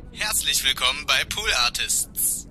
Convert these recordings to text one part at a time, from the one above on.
Herzlich willkommen bei Pool Artists.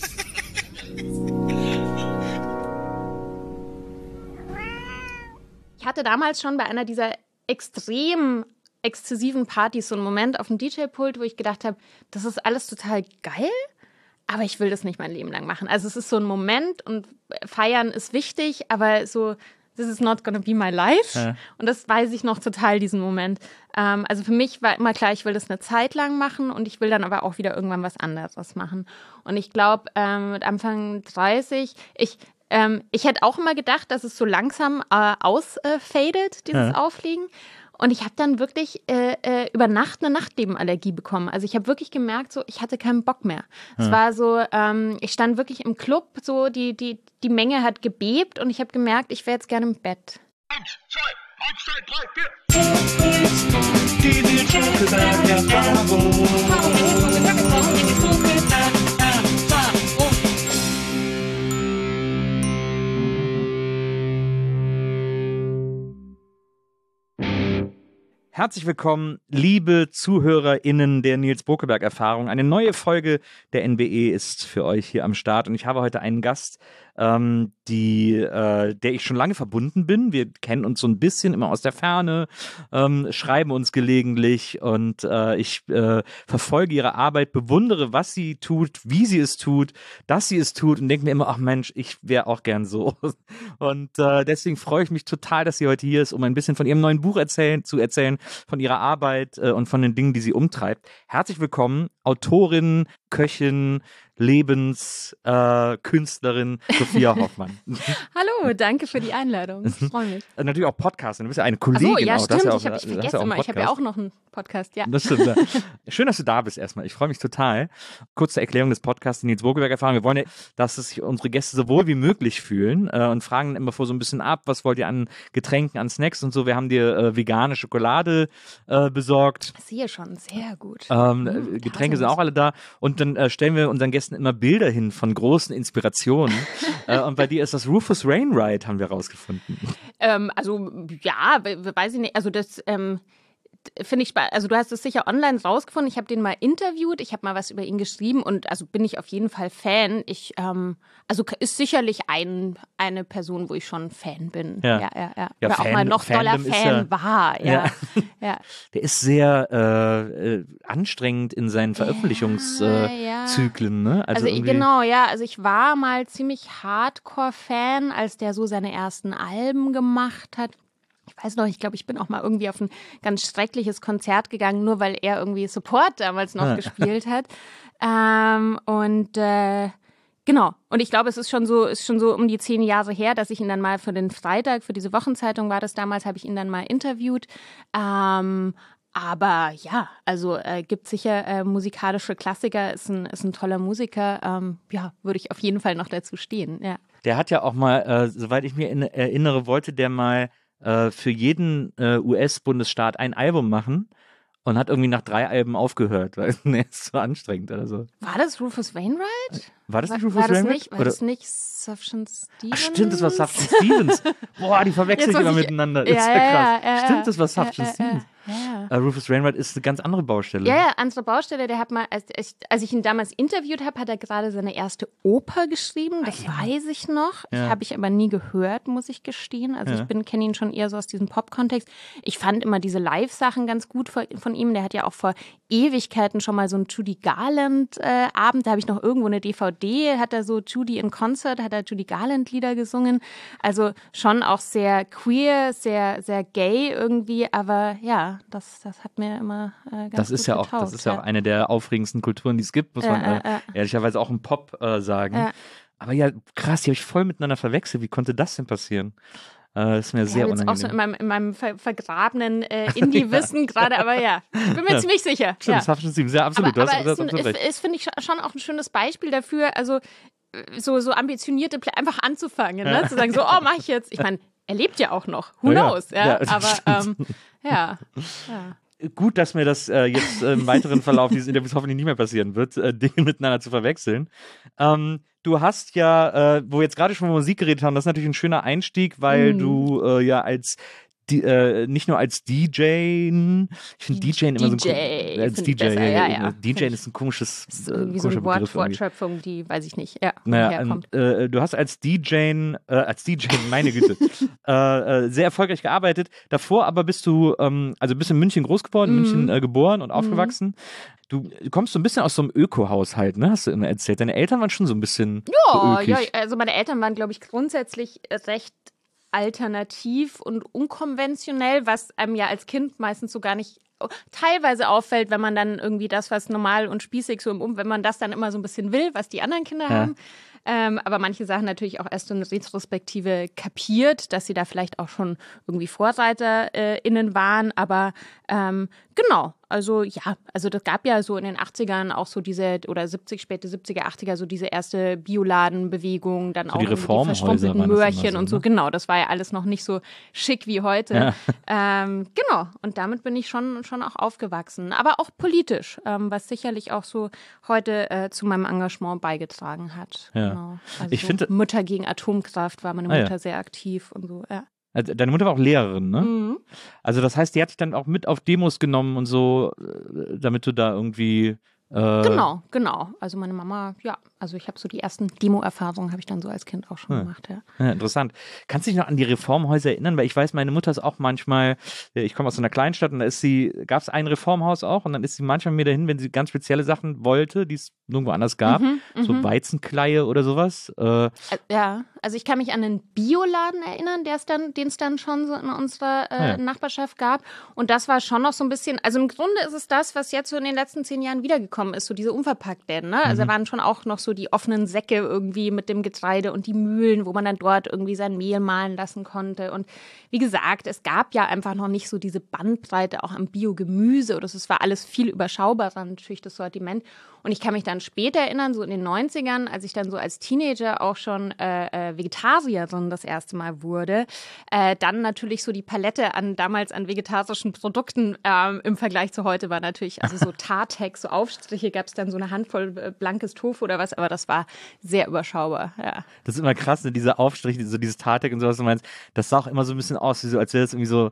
Ich hatte damals schon bei einer dieser extrem exzessiven Partys so einen Moment auf dem DJ-Pult, wo ich gedacht habe, das ist alles total geil, aber ich will das nicht mein Leben lang machen. Also es ist so ein Moment und feiern ist wichtig, aber so, this is not gonna be my life. Ja. Und das weiß ich noch total, diesen Moment. Also für mich war immer klar, ich will das eine Zeit lang machen und ich will dann aber auch wieder irgendwann was anderes machen. Und ich glaube, mit Anfang 30, ich hätte auch immer gedacht, dass es so langsam ausfadet, dieses Aufliegen. Und ich habe dann wirklich über Nacht eine Nachtlebenallergie bekommen. Also ich habe wirklich gemerkt, so ich hatte keinen Bock mehr. Es war so, ich stand wirklich im Club, so die Menge hat gebebt und ich habe gemerkt, ich wäre jetzt gerne im Bett. 1, 2, 3, 4. Die Nils Bokeberg-Erfahrung. Herzlich willkommen, liebe ZuhörerInnen der Nils Bokeberg-Erfahrung. Eine neue Folge der NBE ist für euch hier am Start und ich habe heute einen Gast, der ich schon lange verbunden bin. Wir kennen uns so ein bisschen immer aus der Ferne, schreiben uns gelegentlich und ich verfolge ihre Arbeit, bewundere, was sie tut, wie sie es tut, dass sie es tut und denke mir immer, ach Mensch, ich wäre auch gern so. Und deswegen freue ich mich total, dass sie heute hier ist, um ein bisschen von ihrem neuen Buch zu erzählen, von ihrer Arbeit und von den Dingen, die sie umtreibt. Herzlich willkommen, Autorin, Köchin, Lebenskünstlerin Sophia Hoffmann. Hallo, danke für die Einladung. Ich freue mich. Natürlich auch Podcasterin, du bist ja eine Kollegin. Ach so, ja, auch. stimmt, Ja ich vergesse immer, ich habe ja auch noch einen Podcast, ja. Das stimmt, ja. Schön, dass du da bist erstmal, ich freue mich total. Kurze Erklärung des Podcasts, die Nils Bokeberg-Erfahrung. Wir wollen ja, dass sich unsere Gäste so wohl wie möglich fühlen und fragen immer vor so ein bisschen ab, was wollt ihr an Getränken, an Snacks und so. Wir haben dir vegane Schokolade besorgt. Ich sehe schon, sehr gut. Getränke sind auch alle da und dann stellen wir unseren Gästen immer Bilder hin von großen Inspirationen. Und bei dir ist das Rufus Wainwright, haben wir rausgefunden. Also, ja, weiß ich nicht. Also, das finde ich spannend. Also, du hast es sicher online rausgefunden. Ich habe den mal interviewt. Ich habe mal was über ihn geschrieben und also bin ich auf jeden Fall Fan. Also ist sicherlich eine Person, wo ich schon Fan bin. Ja. Oder Fan, auch mal noch doller Fan war. Ja. Der ist sehr anstrengend in seinen Veröffentlichungszyklen, ne? Also genau, ja. Also ich war mal ziemlich Hardcore-Fan, als der so seine ersten Alben gemacht hat. Ich weiß noch, ich glaube, ich bin auch mal irgendwie auf ein ganz schreckliches Konzert gegangen, nur weil er irgendwie Support damals noch gespielt hat. Genau. Und ich glaube, es ist schon so um die 10 Jahre her, dass ich ihn dann mal für den Freitag, für diese Wochenzeitung war das damals, habe ich ihn dann mal interviewt. Aber ja, also gibt sicher musikalische Klassiker, ist ein toller Musiker. Ja, würde ich auf jeden Fall noch dazu stehen, ja. Der hat ja auch mal, soweit ich mir erinnere, wollte der mal für jeden US-Bundesstaat ein Album machen und hat irgendwie nach 3 Alben aufgehört, weil es ist so anstrengend oder so. War das Rufus Wainwright? War das nicht Rufus Wainwright? War das nicht Sufjan Stevens? Ach, stimmt, das war Sufjan Stevens. Boah, die verwechsel ich immer miteinander. Das ist ja krass. Stimmt, das war Sufjan Stevens. Ja. Rufus Wainwright ist eine ganz andere Baustelle. Ja, andere Baustelle. Der hat mal, als ich ihn damals interviewt habe, hat er gerade seine erste Oper geschrieben. Das weiß ich noch. Ja. Habe ich aber nie gehört, muss ich gestehen. Also ich kenne ihn schon eher so aus diesem Pop-Kontext. Ich fand immer diese Live-Sachen ganz gut von ihm. Der hat ja auch vor Ewigkeiten schon mal so einen Judy Garland-Abend. Da habe ich noch irgendwo eine DVD. Hat er so Judy in Concert, hat er Judy Garland-Lieder gesungen. Also schon auch sehr queer, sehr, sehr gay irgendwie. Aber ja, das hat mir immer ganz das ist gut ja auch, getaugt, das ist ja auch eine der aufregendsten Kulturen, die es gibt, muss man ehrlicherweise auch im Pop sagen. Ja. Aber ja, krass, die habe ich voll miteinander verwechselt. Wie konnte das denn passieren? Das ist mir sehr unangenehm. Auch so in meinem vergrabenen Indie-Wissen gerade, aber ja, ich bin mir ziemlich sicher. Stimmt, das sehr absolut. Aber ist finde ich, schon auch ein schönes Beispiel dafür, also so ambitionierte einfach anzufangen, ne? Zu sagen, so, oh, mach ich jetzt. Ich meine, er lebt ja auch noch. Who knows? Ja, aber ja. Gut, dass mir das jetzt im weiteren Verlauf dieses Interviews hoffentlich nicht mehr passieren wird, Dinge miteinander zu verwechseln. Du hast ja, wo wir jetzt gerade schon über Musik geredet haben, das ist natürlich ein schöner Einstieg, weil du ja als nicht nur als DJ, ich finde DJ immer so als find DJ, ich besser, ja. DJ ist ein komisches Irgendwie so eine Begriff irgendwie. Wortschöpfung, die, weiß ich nicht, ja, Naja, herkommt. du hast als DJ, meine Güte, sehr erfolgreich gearbeitet. Davor aber bist du bist in München groß geworden, München geboren und aufgewachsen. Du kommst so ein bisschen aus so einem Öko-Haushalt, ne? Hast du immer erzählt. Deine Eltern waren schon so ein bisschen so ökig. Also meine Eltern waren, glaube ich, grundsätzlich recht alternativ und unkonventionell, was einem ja als Kind meistens so gar nicht teilweise auffällt, wenn man dann irgendwie das, was normal und spießig so wenn man das dann immer so ein bisschen will, was die anderen Kinder haben. Aber manche Sachen natürlich auch erst in Retrospektive kapiert, dass sie da vielleicht auch schon irgendwie VorreiterInnen waren. Aber genau, also das gab ja so in den 80ern auch so diese, oder 70, späte 70er, 80er, so diese erste Bioladenbewegung, dann so auch die die Reformhäuser verschrumpelten Möhrchen so, und so, ne? genau, das war ja alles noch nicht so schick wie heute. Ja. Genau, und damit bin ich schon auch aufgewachsen, aber auch politisch, was sicherlich auch so heute zu meinem Engagement beigetragen hat. Ja. Genau. Also Ich finde- Mütter gegen Atomkraft war meine Mutter sehr aktiv und so, ja. Also deine Mutter war auch Lehrerin, ne? Also das heißt, die hat dich dann auch mit auf Demos genommen und so, damit du da irgendwie Genau. Also meine Mama, also ich habe so die ersten Demo-Erfahrungen habe ich dann so als Kind auch schon gemacht, ja. Ja, interessant. Kannst du dich noch an die Reformhäuser erinnern? Weil ich weiß, meine Mutter ist auch manchmal, ich komme aus einer Kleinstadt und da gab es ein Reformhaus auch und dann ist sie manchmal mit mir dahin, wenn sie ganz spezielle Sachen wollte, die es nirgendwo anders gab, so Weizenkleie oder sowas. Ja, also ich kann mich an einen Bioladen erinnern, den es dann schon so in unserer Nachbarschaft gab. Und das war schon noch so ein bisschen, also im Grunde ist es das, was jetzt so in den letzten 10 Jahren wiedergekommen ist, so diese Unverpacktläden. Ne? Also da waren schon auch noch so die offenen Säcke irgendwie mit dem Getreide und die Mühlen, wo man dann dort irgendwie sein Mehl mahlen lassen konnte. Und wie gesagt, es gab ja einfach noch nicht so diese Bandbreite auch am Biogemüse oder es war alles viel überschaubarer natürlich das Sortiment. Und ich kann mich dann später erinnern, so in den 90ern, als ich dann so als Teenager auch schon Vegetarierin das erste Mal wurde, dann natürlich so die Palette damals an vegetarischen Produkten im Vergleich zu heute war natürlich, also so Tartex, so Aufstriche gab es dann so eine Handvoll blankes Tofu oder was, aber das war sehr überschaubar, ja. Das ist immer krass, ne? Diese Aufstriche, so dieses Tartek und sowas, du meinst, das sah auch immer so ein bisschen aus, so, als wäre das irgendwie so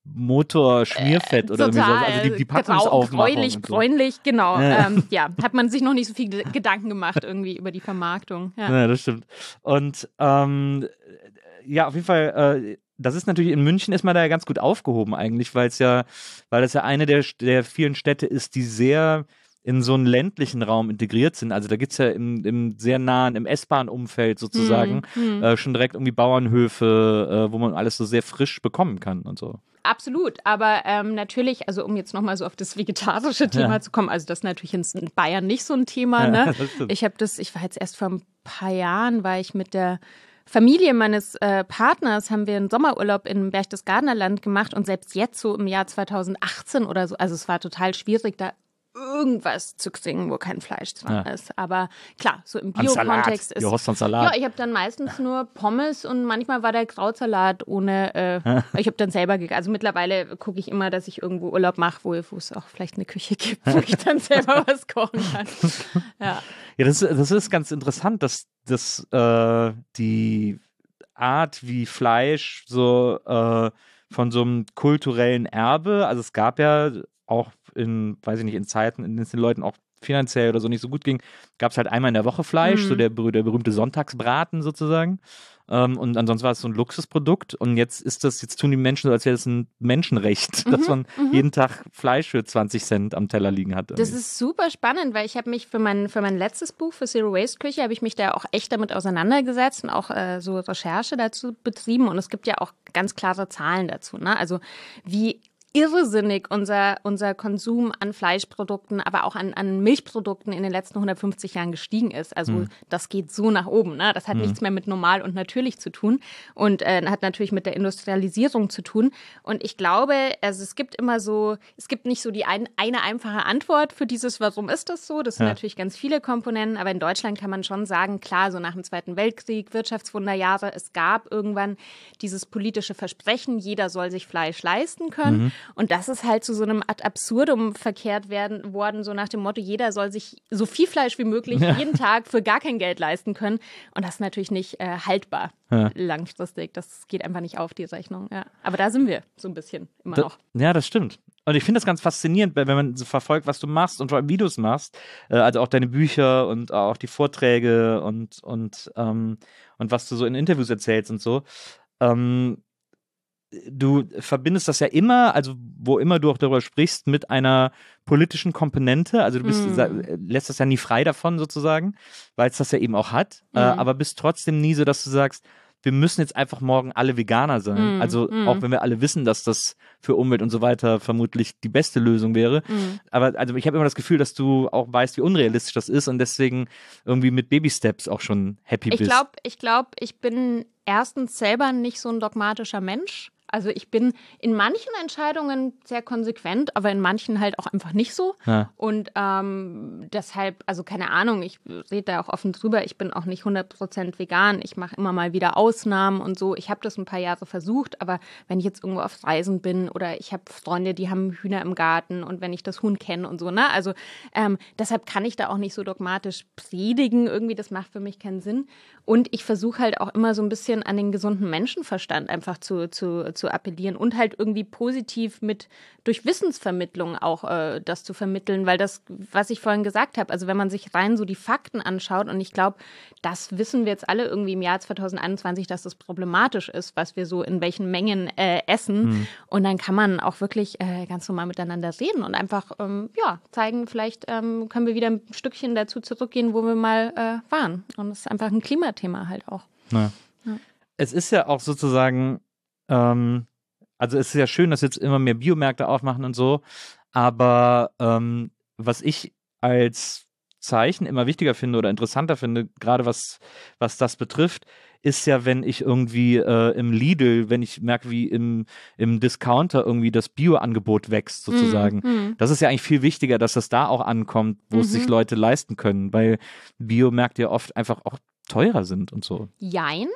Motorschmierfett oder irgendwie sowas. Also die Packungsaufmachung. Gräulich, bräunlich, genau. Hat man sich noch nicht so viel Gedanken gemacht irgendwie über die Vermarktung. Ja, das stimmt. Und auf jeden Fall, das ist natürlich, in München ist man da ja ganz gut aufgehoben eigentlich, weil das ja eine der vielen Städte ist, die sehr in so einen ländlichen Raum integriert sind. Also da gibt es ja im sehr nahen, im S-Bahn-Umfeld sozusagen schon direkt irgendwie Bauernhöfe, wo man alles so sehr frisch bekommen kann und so. Absolut, aber natürlich, also um jetzt nochmal so auf das vegetarische Thema zu kommen, also das ist natürlich in Bayern nicht so ein Thema, ne? Ich war jetzt erst vor ein paar Jahren, war ich mit der Familie meines Partners, haben wir einen Sommerurlaub in Berchtesgadener gemacht und selbst jetzt so im Jahr 2018 oder so, also es war total schwierig, da irgendwas zu kriegen, wo kein Fleisch dran ist. Aber klar, so im Bio-Kontext ist... Du hast einen Salat. Ja, ich habe dann meistens nur Pommes und manchmal war der Krautsalat ohne... ich habe dann selber gegessen. Also mittlerweile gucke ich immer, dass ich irgendwo Urlaub mache, wo es auch vielleicht eine Küche gibt, wo ich dann selber was kochen kann. Ja, das ist ganz interessant, dass die Art, wie Fleisch so von so einem kulturellen Erbe, also es gab ja auch in Zeiten, in denen es den Leuten auch finanziell oder so nicht so gut ging, gab es halt einmal in der Woche Fleisch, so der berühmte Sonntagsbraten sozusagen. Und ansonsten war es so ein Luxusprodukt. Und jetzt tun die Menschen so, als wäre das ein Menschenrecht, dass man jeden Tag Fleisch für 20 Cent am Teller liegen hat. Das ist super spannend, weil ich habe mich für mein letztes Buch, für Zero Waste Küche, habe ich mich da auch echt damit auseinandergesetzt und auch so Recherche dazu betrieben. Und es gibt ja auch ganz klare Zahlen dazu, ne? Also wie irrsinnig unser Konsum an Fleischprodukten, aber auch an Milchprodukten in den letzten 150 Jahren gestiegen ist. Also das geht so nach oben. Ne? Das hat nichts mehr mit normal und natürlich zu tun und hat natürlich mit der Industrialisierung zu tun. Und ich glaube, also es gibt nicht so die eine einfache Antwort für dieses, warum ist das so? Das sind natürlich ganz viele Komponenten, aber in Deutschland kann man schon sagen, klar, so nach dem Zweiten Weltkrieg, Wirtschaftswunderjahre, es gab irgendwann dieses politische Versprechen, jeder soll sich Fleisch leisten können. Und das ist halt zu so einem Ad absurdum verkehrt worden, so nach dem Motto, jeder soll sich so viel Fleisch wie möglich jeden Tag für gar kein Geld leisten können. Und das ist natürlich nicht haltbar langfristig. Das geht einfach nicht auf, die Rechnung. Ja. Aber da sind wir so ein bisschen immer noch. Ja, das stimmt. Und ich finde das ganz faszinierend, wenn man so verfolgt, was du machst und vor allem, wie du es machst. Also auch deine Bücher und auch die Vorträge und was du so in Interviews erzählst und so. Du verbindest das ja immer, also wo immer du auch darüber sprichst, mit einer politischen Komponente. Also du lässt das ja nie frei davon sozusagen, weil es das ja eben auch hat. Aber bist trotzdem nie so, dass du sagst, wir müssen jetzt einfach morgen alle Veganer sein. Also auch wenn wir alle wissen, dass das für Umwelt und so weiter vermutlich die beste Lösung wäre. Aber also ich habe immer das Gefühl, dass du auch weißt, wie unrealistisch das ist und deswegen irgendwie mit Baby-Steps auch schon happy bist. Ich glaube, ich bin erstens selber nicht so ein dogmatischer Mensch. Also ich bin in manchen Entscheidungen sehr konsequent, aber in manchen halt auch einfach nicht so. Ja. Und deshalb, also keine Ahnung, ich rede da auch offen drüber, ich bin auch nicht 100% vegan. Ich mache immer mal wieder Ausnahmen und so. Ich habe das ein paar Jahre versucht, aber wenn ich jetzt irgendwo auf Reisen bin oder ich habe Freunde, die haben Hühner im Garten und wenn ich das Huhn kenne und so, ne? Also deshalb kann ich da auch nicht so dogmatisch predigen. Irgendwie, das macht für mich keinen Sinn. Und ich versuche halt auch immer so ein bisschen an den gesunden Menschenverstand einfach zu appellieren und halt irgendwie positiv durch Wissensvermittlung auch das zu vermitteln, weil das, was ich vorhin gesagt habe, also wenn man sich rein so die Fakten anschaut und ich glaube, das wissen wir jetzt alle irgendwie im Jahr 2021, dass das problematisch ist, was wir so in welchen Mengen essen und dann kann man auch wirklich ganz normal miteinander reden und einfach zeigen, vielleicht können wir wieder ein Stückchen dazu zurückgehen, wo wir mal waren und das ist einfach ein Klimathema halt auch. Ja. Ja. Es ist ja auch sozusagen also es ist ja schön, dass jetzt immer mehr Biomärkte aufmachen und so, aber was ich als Zeichen immer wichtiger finde oder interessanter finde, gerade was das betrifft, ist ja, wenn ich irgendwie im Lidl, wenn ich merke, wie im Discounter irgendwie das Bio-Angebot wächst sozusagen. Das ist ja eigentlich viel wichtiger, dass das da auch ankommt, wo es sich Leute leisten können, weil Biomärkte ja oft einfach auch teurer sind und so. Jein.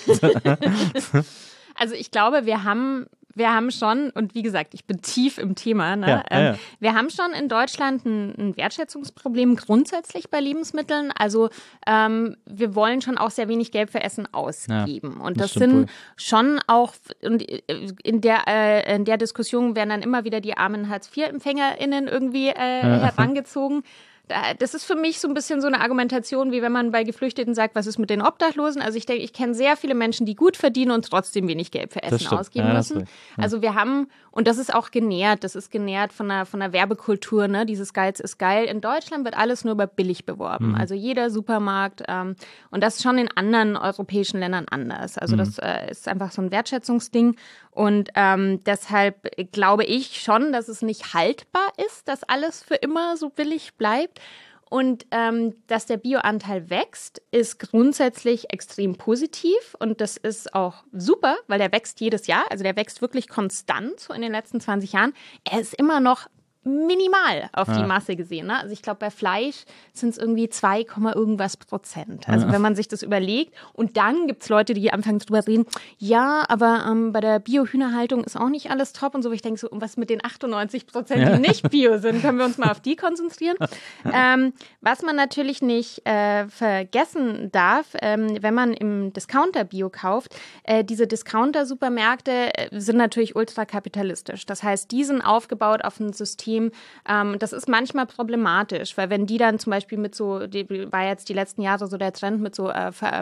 Also ich glaube, wir haben schon, und wie gesagt, ich bin tief im Thema, ne? Ja. Wir haben schon in Deutschland ein Wertschätzungsproblem grundsätzlich bei Lebensmitteln. Also wir wollen schon auch sehr wenig Geld für Essen ausgeben. Ja, und das sind schon auch, und in der Diskussion werden dann immer wieder die armen Hartz-IV-EmpfängerInnen irgendwie herangezogen. Das ist für mich so ein bisschen so eine Argumentation, wie wenn man bei Geflüchteten sagt, was ist mit den Obdachlosen? Also ich denke, ich kenne sehr viele Menschen, die gut verdienen und trotzdem wenig Geld für Essen ausgeben müssen. Ja. Also wir haben, und das ist auch genährt, von einer Werbekultur, ne? Dieses Geiz ist geil. In Deutschland wird alles nur über billig beworben. Also jeder Supermarkt und das ist schon in anderen europäischen Ländern anders. Also das ist einfach so ein Wertschätzungsding. Und deshalb glaube ich schon, dass es nicht haltbar ist, dass alles für immer so billig bleibt. Und dass der Bioanteil wächst, ist grundsätzlich extrem positiv. Und das ist auch super, weil der wächst jedes Jahr. Also der wächst wirklich konstant so in den letzten 20 Jahren. Er ist immer noch minimal auf die Masse gesehen. Ne? Also ich glaube, bei Fleisch sind es irgendwie 2, irgendwas %. Also wenn man sich das überlegt. Und dann gibt es Leute, die anfangen drüber reden, ja, aber bei der Bio-Hühnerhaltung ist auch nicht alles top und so. Ich denke so, was mit den 98%, die nicht Bio sind, können wir uns mal auf die konzentrieren. Was man natürlich nicht vergessen darf, wenn man im Discounter Bio kauft, diese Discounter-Supermärkte sind natürlich ultrakapitalistisch. Das heißt, die sind aufgebaut auf ein System. Das ist manchmal problematisch, weil wenn die dann zum Beispiel war jetzt die letzten Jahre so der Trend mit so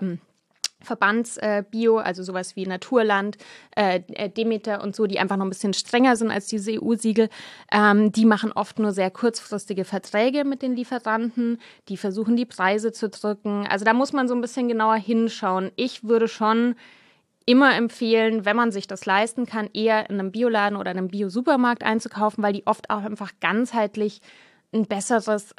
Verbandsbio, also sowas wie Naturland, Demeter und so, die einfach noch ein bisschen strenger sind als diese EU-Siegel. Die machen oft nur sehr kurzfristige Verträge mit den Lieferanten. Die versuchen, die Preise zu drücken. Also da muss man so ein bisschen genauer hinschauen. Ich würde schon immer empfehlen, wenn man sich das leisten kann, eher in einem Bioladen oder in einem Bio-Supermarkt einzukaufen, weil die oft auch einfach ganzheitlich ein besseres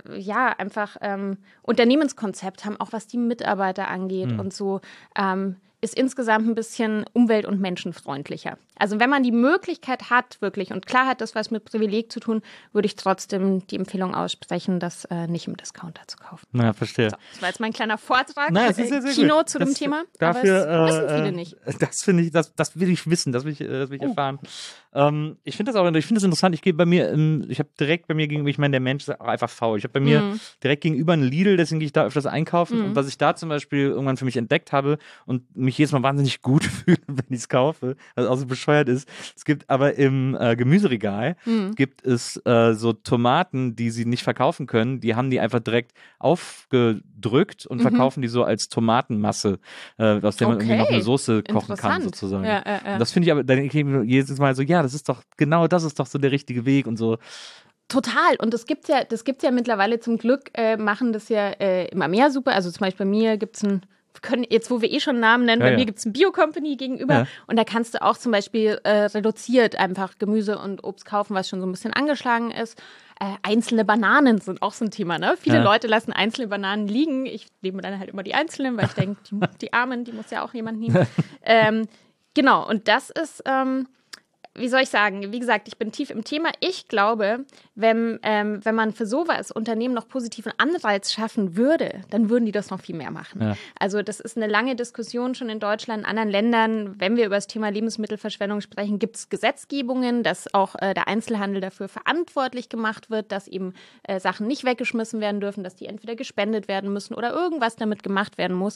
Unternehmenskonzept haben, auch was die Mitarbeiter angeht und so. ist insgesamt ein bisschen umwelt- und menschenfreundlicher. Also wenn man die Möglichkeit hat, wirklich, und klar hat das was mit Privileg zu tun, würde ich trotzdem die Empfehlung aussprechen, das nicht im Discounter zu kaufen. Na, verstehe. So, das war jetzt mein kleiner Vortrag, Na, das ist sehr, sehr Kino gut. zu dem Thema, Dafür, aber das wissen viele nicht. Das finde ich, das will ich wissen, das will ich erfahren. Ich finde das interessant. Ich habe direkt bei mir gegenüber, ich meine, der Mensch ist auch einfach faul. Ich habe bei mir direkt gegenüber einen Lidl, deswegen gehe ich da öfters einkaufen. Und was ich da zum Beispiel irgendwann für mich entdeckt habe und mich jedes Mal wahnsinnig gut fühle, wenn ich es kaufe, was auch so bescheuert ist. Es gibt aber im Gemüseregal gibt es so Tomaten, die sie nicht verkaufen können. Die haben die einfach direkt aufgedrückt und verkaufen die so als Tomatenmasse, aus der man irgendwie noch eine Soße kochen kann, sozusagen. Ja. Und das finde ich aber, dann denke ich mir jedes Mal so, ja, das ist doch so der richtige Weg und so. Total. Und das gibt's ja mittlerweile zum Glück, machen das ja immer mehr super. Also zum Beispiel bei mir gibt's jetzt, wo wir schon Namen nennen, bei mir gibt es ein Bio-Company gegenüber und da kannst du auch zum Beispiel reduziert einfach Gemüse und Obst kaufen, was schon so ein bisschen angeschlagen ist. Einzelne Bananen sind auch so ein Thema, ne? Viele Leute lassen einzelne Bananen liegen. Ich nehme dann halt immer die einzelnen, weil ich denke, die Armen, die muss ja auch jemand nehmen. Genau, und das ist, wie soll ich sagen, wie gesagt, ich bin tief im Thema. Ich glaube, wenn man für sowas Unternehmen noch positiven Anreiz schaffen würde, dann würden die das noch viel mehr machen. Ja. Also das ist eine lange Diskussion schon in Deutschland, in anderen Ländern. Wenn wir über das Thema Lebensmittelverschwendung sprechen, gibt es Gesetzgebungen, dass auch der Einzelhandel dafür verantwortlich gemacht wird, dass eben Sachen nicht weggeschmissen werden dürfen, dass die entweder gespendet werden müssen oder irgendwas damit gemacht werden muss.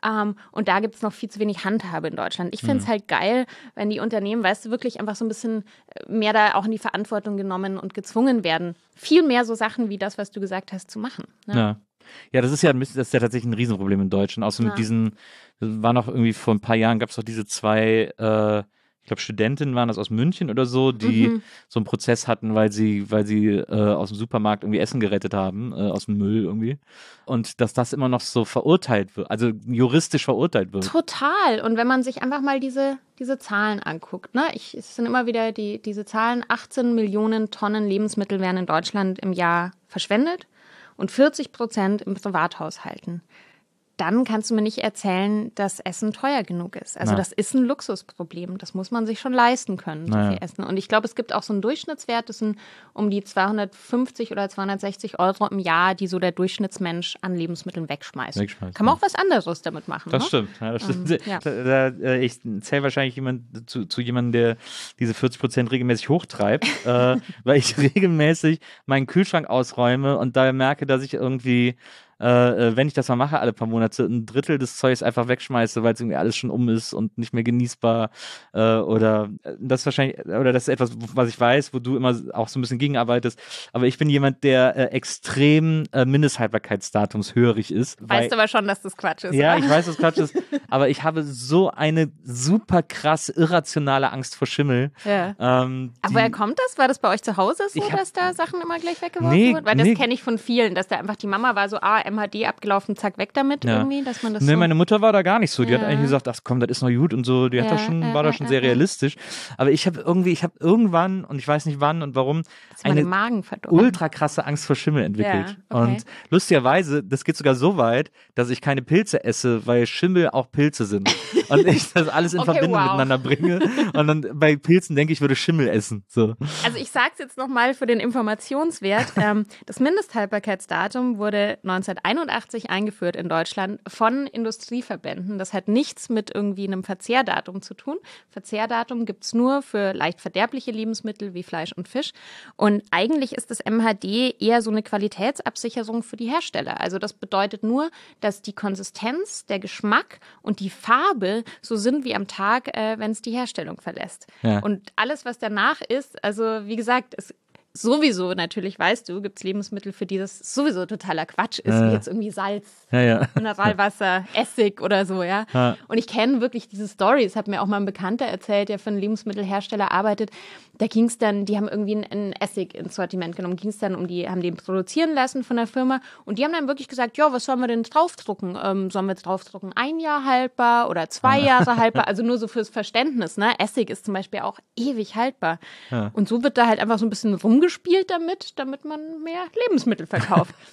Und da gibt es noch viel zu wenig Handhabe in Deutschland. Ich finde es halt geil, wenn die Unternehmen, weißt du, wirklich einfach so ein bisschen mehr da auch in die Verantwortung genommen und gezwungen werden, viel mehr so Sachen wie das, was du gesagt hast, zu machen. Ne? Ja, das ist ja tatsächlich ein Riesenproblem in Deutschland. Außer mit diesen, war noch irgendwie vor ein paar Jahren, gab es doch diese zwei, ich glaube Studentinnen waren das aus München oder so, die so einen Prozess hatten, weil sie aus dem Supermarkt irgendwie Essen gerettet haben, aus dem Müll irgendwie. Und dass das immer noch so verurteilt wird, also juristisch verurteilt wird. Total. Und wenn man sich einfach mal diese Zahlen anguckt, ne? Es sind immer wieder diese Zahlen, 18 Millionen Tonnen Lebensmittel werden in Deutschland im Jahr verschwendet und 40% im Privathaushalten. Dann kannst du mir nicht erzählen, dass Essen teuer genug ist. Also das ist ein Luxusproblem. Das muss man sich schon leisten können, so viel Essen. Und ich glaube, es gibt auch so einen Durchschnittswert, das sind um die 250 oder 260 Euro im Jahr, die so der Durchschnittsmensch an Lebensmitteln wegschmeißt. Kann man auch was anderes damit machen. Das stimmt. Ja, das stimmt. Ich zähle wahrscheinlich zu jemandem, der diese 40% regelmäßig hochtreibt, weil ich regelmäßig meinen Kühlschrank ausräume und da merke, dass ich irgendwie wenn ich das mal mache, alle paar Monate, ein Drittel des Zeugs einfach wegschmeiße, weil es irgendwie alles schon ist und nicht mehr genießbar oder das wahrscheinlich, oder das ist etwas, was ich weiß, wo du immer auch so ein bisschen gegenarbeitest, aber ich bin jemand, der extrem Mindesthaltbarkeitsdatums hörig ist. Weißt du aber schon, dass das Quatsch ist. Ja, oder? ich weiß, dass Quatsch ist, aber ich habe so eine super krass irrationale Angst vor Schimmel. Ja. Aber woher kommt das? War das bei euch zu Hause so, dass da Sachen immer gleich weggeworfen wurden? Weil das kenne ich von vielen, dass da einfach die Mama war so, MHD abgelaufen, zack, weg damit irgendwie, dass man das so... meine Mutter war da gar nicht so. Die hat eigentlich gesagt, ach komm, das ist noch gut und so. Die hat war da schon sehr realistisch. Aber ich habe irgendwann, und ich weiß nicht wann und warum, eine ultra krasse Angst vor Schimmel entwickelt. Ja, okay. Und lustigerweise, das geht sogar so weit, dass ich keine Pilze esse, weil Schimmel auch Pilze sind. Und ich das alles in Verbindung miteinander bringe. Und dann bei Pilzen denke ich, würde Schimmel essen. So. Also ich sage es jetzt nochmal für den Informationswert. Das Mindesthaltbarkeitsdatum wurde 1981 eingeführt in Deutschland von Industrieverbänden. Das hat nichts mit irgendwie einem Verzehrdatum zu tun. Verzehrdatum gibt es nur für leicht verderbliche Lebensmittel wie Fleisch und Fisch. Und eigentlich ist das MHD eher so eine Qualitätsabsicherung für die Hersteller. Also das bedeutet nur, dass die Konsistenz, der Geschmack und die Farbe so sind wie am Tag, wenn es die Herstellung verlässt. Ja. Und alles, was danach ist, also wie gesagt, es sowieso, natürlich weißt du, gibt es Lebensmittel, für die das sowieso totaler Quatsch ist, wie jetzt irgendwie Salz, Mineralwasser, Essig oder so, ja. Und ich kenne wirklich diese Storys, hat mir auch mal ein Bekannter erzählt, der für einen Lebensmittelhersteller arbeitet. Da ging es dann, die haben irgendwie einen Essig ins Sortiment genommen, ging es dann haben den produzieren lassen von der Firma und die haben dann wirklich gesagt, ja, was sollen wir denn draufdrucken? Sollen wir draufdrucken, 1 Jahr haltbar oder 2 Jahre haltbar? Also nur so fürs Verständnis, ne? Essig ist zum Beispiel auch ewig haltbar. Und so wird da halt einfach so ein bisschen rumgespielt damit man mehr Lebensmittel verkauft.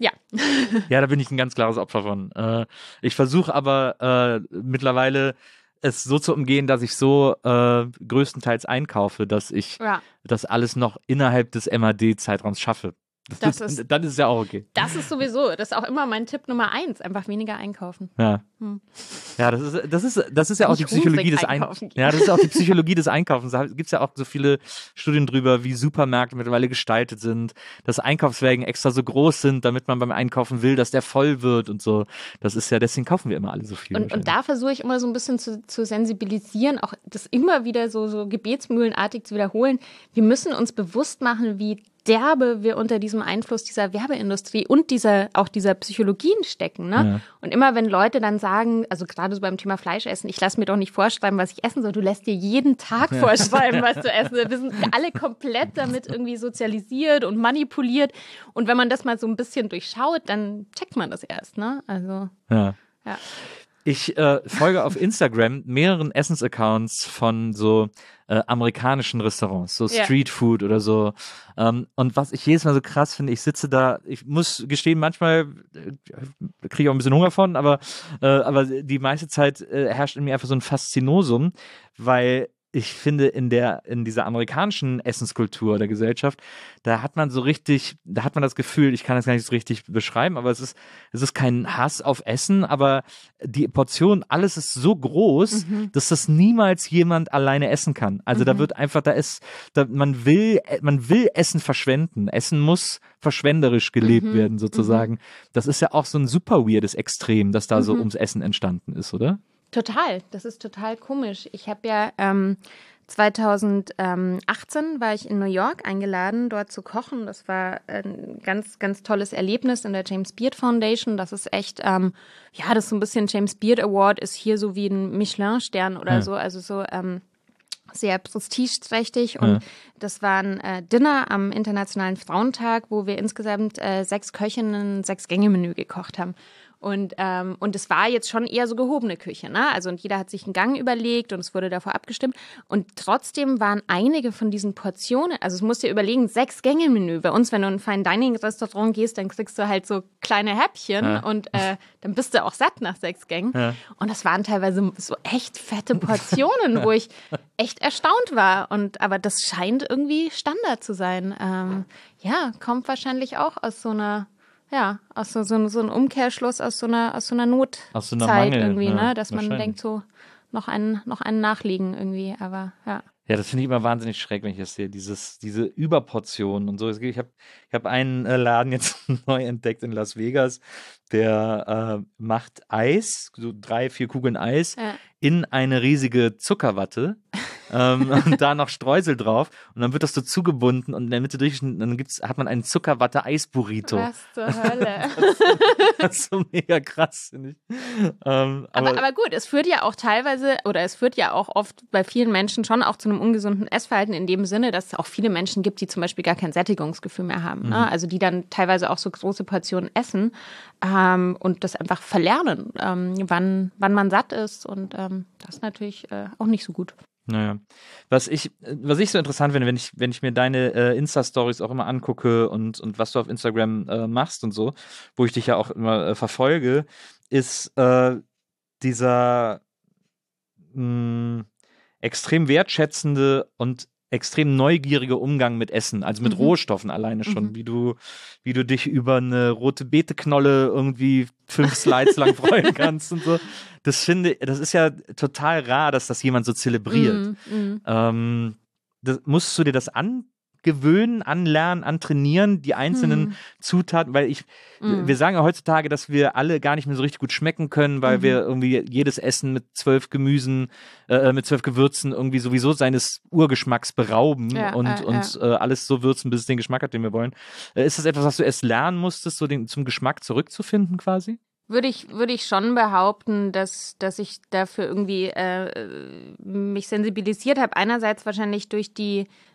Ja. Ja, da bin ich ein ganz klares Opfer von. Ich versuche aber mittlerweile es so zu umgehen, dass ich so größtenteils einkaufe, dass ich das alles noch innerhalb des MAD-Zeitraums schaffe. Dann ist es ja auch okay. Das ist sowieso, das ist auch immer mein Tipp Nummer 1, einfach weniger einkaufen. Ja. Ja, das ist ja auch die Psychologie des Einkaufens. Ja, das ist auch die Psychologie des Einkaufens. Da gibt es ja auch so viele Studien drüber, wie Supermärkte mittlerweile gestaltet sind, dass Einkaufswagen extra so groß sind, damit man beim Einkaufen will, dass der voll wird und so. Das ist ja, deswegen kaufen wir immer alle so viel. Und da versuche ich immer so ein bisschen zu sensibilisieren, auch das immer wieder so gebetsmühlenartig zu wiederholen. Wir müssen uns bewusst machen, wie derbe wir unter diesem Einfluss dieser Werbeindustrie und dieser Psychologien stecken. Ne? Ja. Und immer wenn Leute dann sagen, also gerade so beim Thema Fleischessen, ich lasse mir doch nicht vorschreiben, was ich essen soll, du lässt dir jeden Tag vorschreiben, was du essen sollst. Wir sind alle komplett damit irgendwie sozialisiert und manipuliert. Und wenn man das mal so ein bisschen durchschaut, dann checkt man das erst. Ne? Also, ja. Ich folge auf Instagram mehreren Essensaccounts von so amerikanischen Restaurants, so Street Food oder so. Und was ich jedes Mal so krass finde, ich sitze da, ich muss gestehen, manchmal kriege ich auch ein bisschen Hunger von, aber die meiste Zeit herrscht in mir einfach so ein Faszinosum, weil ich finde, in dieser amerikanischen Essenskultur der Gesellschaft, da hat man das Gefühl, ich kann das gar nicht so richtig beschreiben, aber es ist kein Hass auf Essen, aber die Portion, alles ist so groß, dass das niemals jemand alleine essen kann. Also da wird einfach, man will Essen verschwenden. Essen muss verschwenderisch gelebt werden, sozusagen. Das ist ja auch so ein super weirdes Extrem, das da so ums Essen entstanden ist, oder? Total, das ist total komisch. Ich habe ja 2018 war ich in New York eingeladen, dort zu kochen. Das war ein ganz, ganz tolles Erlebnis in der James Beard Foundation. Das ist echt, das ist so ein bisschen James Beard Award, ist hier so wie ein Michelin-Stern oder so, also so sehr prestigeträchtig. Und das war ein Dinner am Internationalen Frauentag, wo wir insgesamt 6 Köchinnen 6-Gänge-Menü gekocht haben. Und es war jetzt schon eher so gehobene Küche, ne? Also und jeder hat sich einen Gang überlegt und es wurde davor abgestimmt. Und trotzdem waren einige von diesen Portionen, also es musst dir überlegen, 6-Gänge-Menü. Bei uns, wenn du in ein Fine-Dining-Restaurant gehst, dann kriegst du halt so kleine Häppchen und dann bist du auch satt nach 6 Gängen. Ja. Und das waren teilweise so echt fette Portionen, wo ich echt erstaunt war. Aber das scheint irgendwie Standard zu sein. Kommt wahrscheinlich auch aus so einer aus so einem Umkehrschluss aus so einer Notzeit irgendwie, ne? Dass man denkt, so noch einen nachlegen irgendwie, aber ja. Ja, das finde ich immer wahnsinnig schräg, wenn ich das sehe, diese Überportionen und so. Ich hab einen Laden jetzt neu entdeckt in Las Vegas, der macht Eis, so 3-4 Kugeln Eis in eine riesige Zuckerwatte. Und da noch Streusel drauf und dann wird das so zugebunden und in der Mitte hat man einen Zuckerwatte-Eis-Burrito. Was zur Hölle? Das ist so mega krass, finde ich. Aber gut, es führt ja auch oft bei vielen Menschen schon auch zu einem ungesunden Essverhalten in dem Sinne, dass es auch viele Menschen gibt, die zum Beispiel gar kein Sättigungsgefühl mehr haben. Ne? Also die dann teilweise auch so große Portionen essen und das einfach verlernen, wann man satt ist und das ist natürlich auch nicht so gut. Naja, was ich so interessant finde, wenn ich mir deine Insta-Stories auch immer angucke und was du auf Instagram machst und so, wo ich dich ja auch immer verfolge, ist dieser extrem wertschätzende und extrem neugierige Umgang mit Essen, also mit Rohstoffen alleine schon, wie du dich über eine rote Beeteknolle irgendwie 5 Slides lang freuen kannst und so. Das ist ja total rar, dass das jemand so zelebriert. Musst du dir das angewöhnen, anlernen, antrainieren, die einzelnen Zutaten, weil wir sagen ja heutzutage, dass wir alle gar nicht mehr so richtig gut schmecken können, weil wir irgendwie jedes Essen mit 12 Gewürzen irgendwie sowieso seines Urgeschmacks berauben und alles so würzen, bis es den Geschmack hat, den wir wollen. Ist das etwas, was du erst lernen musstest, so zum Geschmack zurückzufinden quasi? Würde ich schon behaupten, dass ich dafür irgendwie mich sensibilisiert habe. Einerseits wahrscheinlich durch die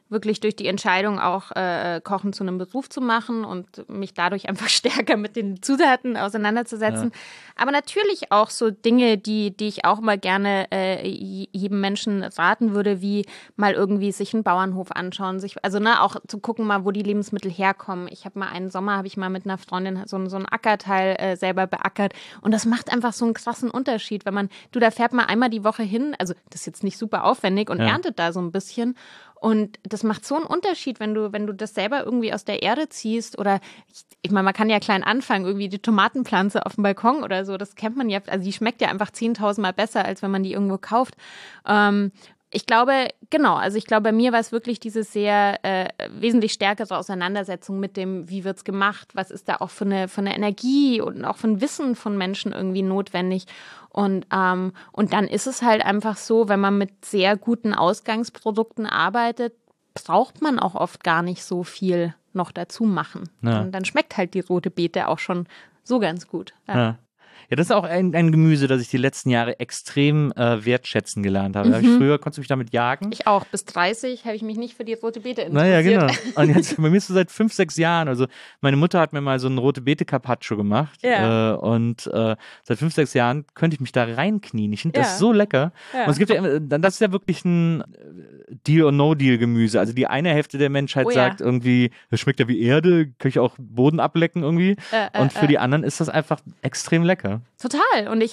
wirklich durch die Entscheidung auch Kochen zu einem Beruf zu machen und mich dadurch einfach stärker mit den Zutaten auseinanderzusetzen. Ja. Aber natürlich auch so Dinge, die ich auch mal gerne jedem Menschen raten würde, wie mal irgendwie sich einen Bauernhof anschauen, auch zu gucken mal, wo die Lebensmittel herkommen. Ich habe mal einen Sommer, mit einer Freundin so ein Ackerteil selber beackert und das macht einfach so einen krassen Unterschied, wenn da fährt man einmal die Woche hin, also das ist jetzt nicht super aufwendig und erntet da so ein bisschen. Und das macht so einen Unterschied, wenn du das selber irgendwie aus der Erde ziehst oder ich meine, man kann ja klein anfangen, irgendwie die Tomatenpflanze auf dem Balkon oder so, das kennt man ja, also die schmeckt ja einfach 10.000 Mal besser, als wenn man die irgendwo kauft. Ich glaube, bei mir war es wirklich diese sehr wesentlich stärkere Auseinandersetzung mit dem, wie wird's gemacht, was ist da auch für eine Energie und auch für ein Wissen von Menschen irgendwie notwendig. Und dann ist es halt einfach so, wenn man mit sehr guten Ausgangsprodukten arbeitet, braucht man auch oft gar nicht so viel noch dazu machen. Ja. Und dann schmeckt halt die rote Beete auch schon so ganz gut. Ja. Ja, das ist auch ein Gemüse, das ich die letzten Jahre extrem wertschätzen gelernt habe. Früher konntest du mich damit jagen. Ich auch. Bis 30 habe ich mich nicht für die rote Beete interessiert. Naja, genau. Und jetzt bei mir ist es seit 5, 6 Jahren. Also meine Mutter hat mir mal so einen rote Beete Carpaccio gemacht. Ja. Seit 5, 6 Jahren könnte ich mich da reinknien. Ich finde das so lecker. Ja. Und es gibt ja, das ist ja wirklich ein Deal-or-No-Deal-Gemüse. Also die eine Hälfte der Menschheit sagt irgendwie, das schmeckt ja wie Erde, kann ich auch Boden ablecken irgendwie. Und für die anderen ist das einfach extrem lecker. Total. Und ich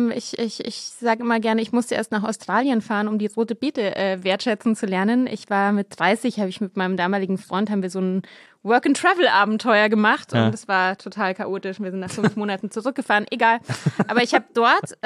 sage immer gerne, ich musste erst nach Australien fahren, um die rote Beete wertschätzen zu lernen. Ich war mit 30, habe ich mit meinem damaligen Freund, haben wir so ein Work-and-Travel-Abenteuer gemacht und es war total chaotisch. Wir sind nach 5 Monaten zurückgefahren. Egal. Aber ich habe dort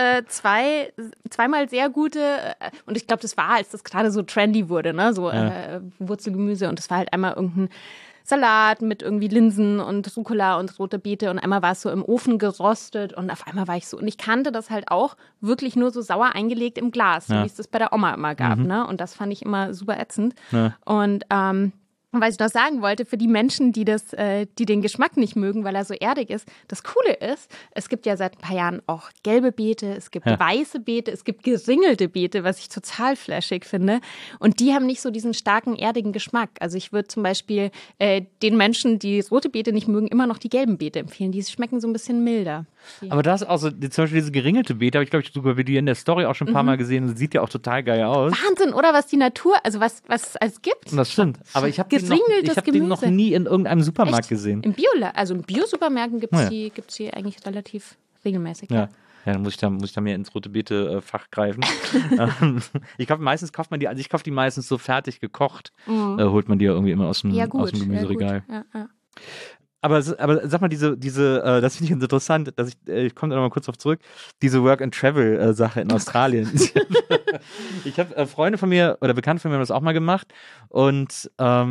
zweimal sehr gute, und ich glaube, das war, als das gerade so trendy wurde, ne, so Wurzelgemüse, und das war halt einmal irgendein Salat mit irgendwie Linsen und Rucola und rote Beete und einmal war es so im Ofen gerostet und auf einmal war ich so, und ich kannte das halt auch wirklich nur so sauer eingelegt im Glas, so wie es das bei der Oma immer gab, ne? Und das fand ich immer super ätzend. Ja. Und was ich noch sagen wollte, für die Menschen, die den Geschmack nicht mögen, weil er so erdig ist, das Coole ist, es gibt ja seit ein paar Jahren auch gelbe Beete, es gibt weiße Beete, es gibt geringelte Beete, was ich total flashig finde. Und die haben nicht so diesen starken, erdigen Geschmack. Also ich würde zum Beispiel den Menschen, die rote Beete nicht mögen, immer noch die gelben Beete empfehlen. Die schmecken so ein bisschen milder. Aber das ist auch so, zum Beispiel diese geringelte Beete, habe ich glaube ich sogar wie die in der Story auch schon ein paar Mal gesehen. Das sieht ja auch total geil aus. Wahnsinn, oder? Was die Natur, also was es alles gibt. Das stimmt. Aber ich habe den noch nie in irgendeinem Supermarkt gesehen. Im Bio-Supermärkten gibt es die eigentlich relativ regelmäßig. Ja, dann muss ich da mehr ins rote Beete-Fach greifen. Ich kaufe die meistens so fertig gekocht. Holt man die ja irgendwie immer aus dem Gemüseregal. Ja. Aber sag mal, diese das finde ich ganz interessant, ich komme da noch mal kurz drauf zurück, diese Work-and-Travel-Sache in Australien. Ich habe Freunde von mir oder Bekannte von mir haben das auch mal gemacht und es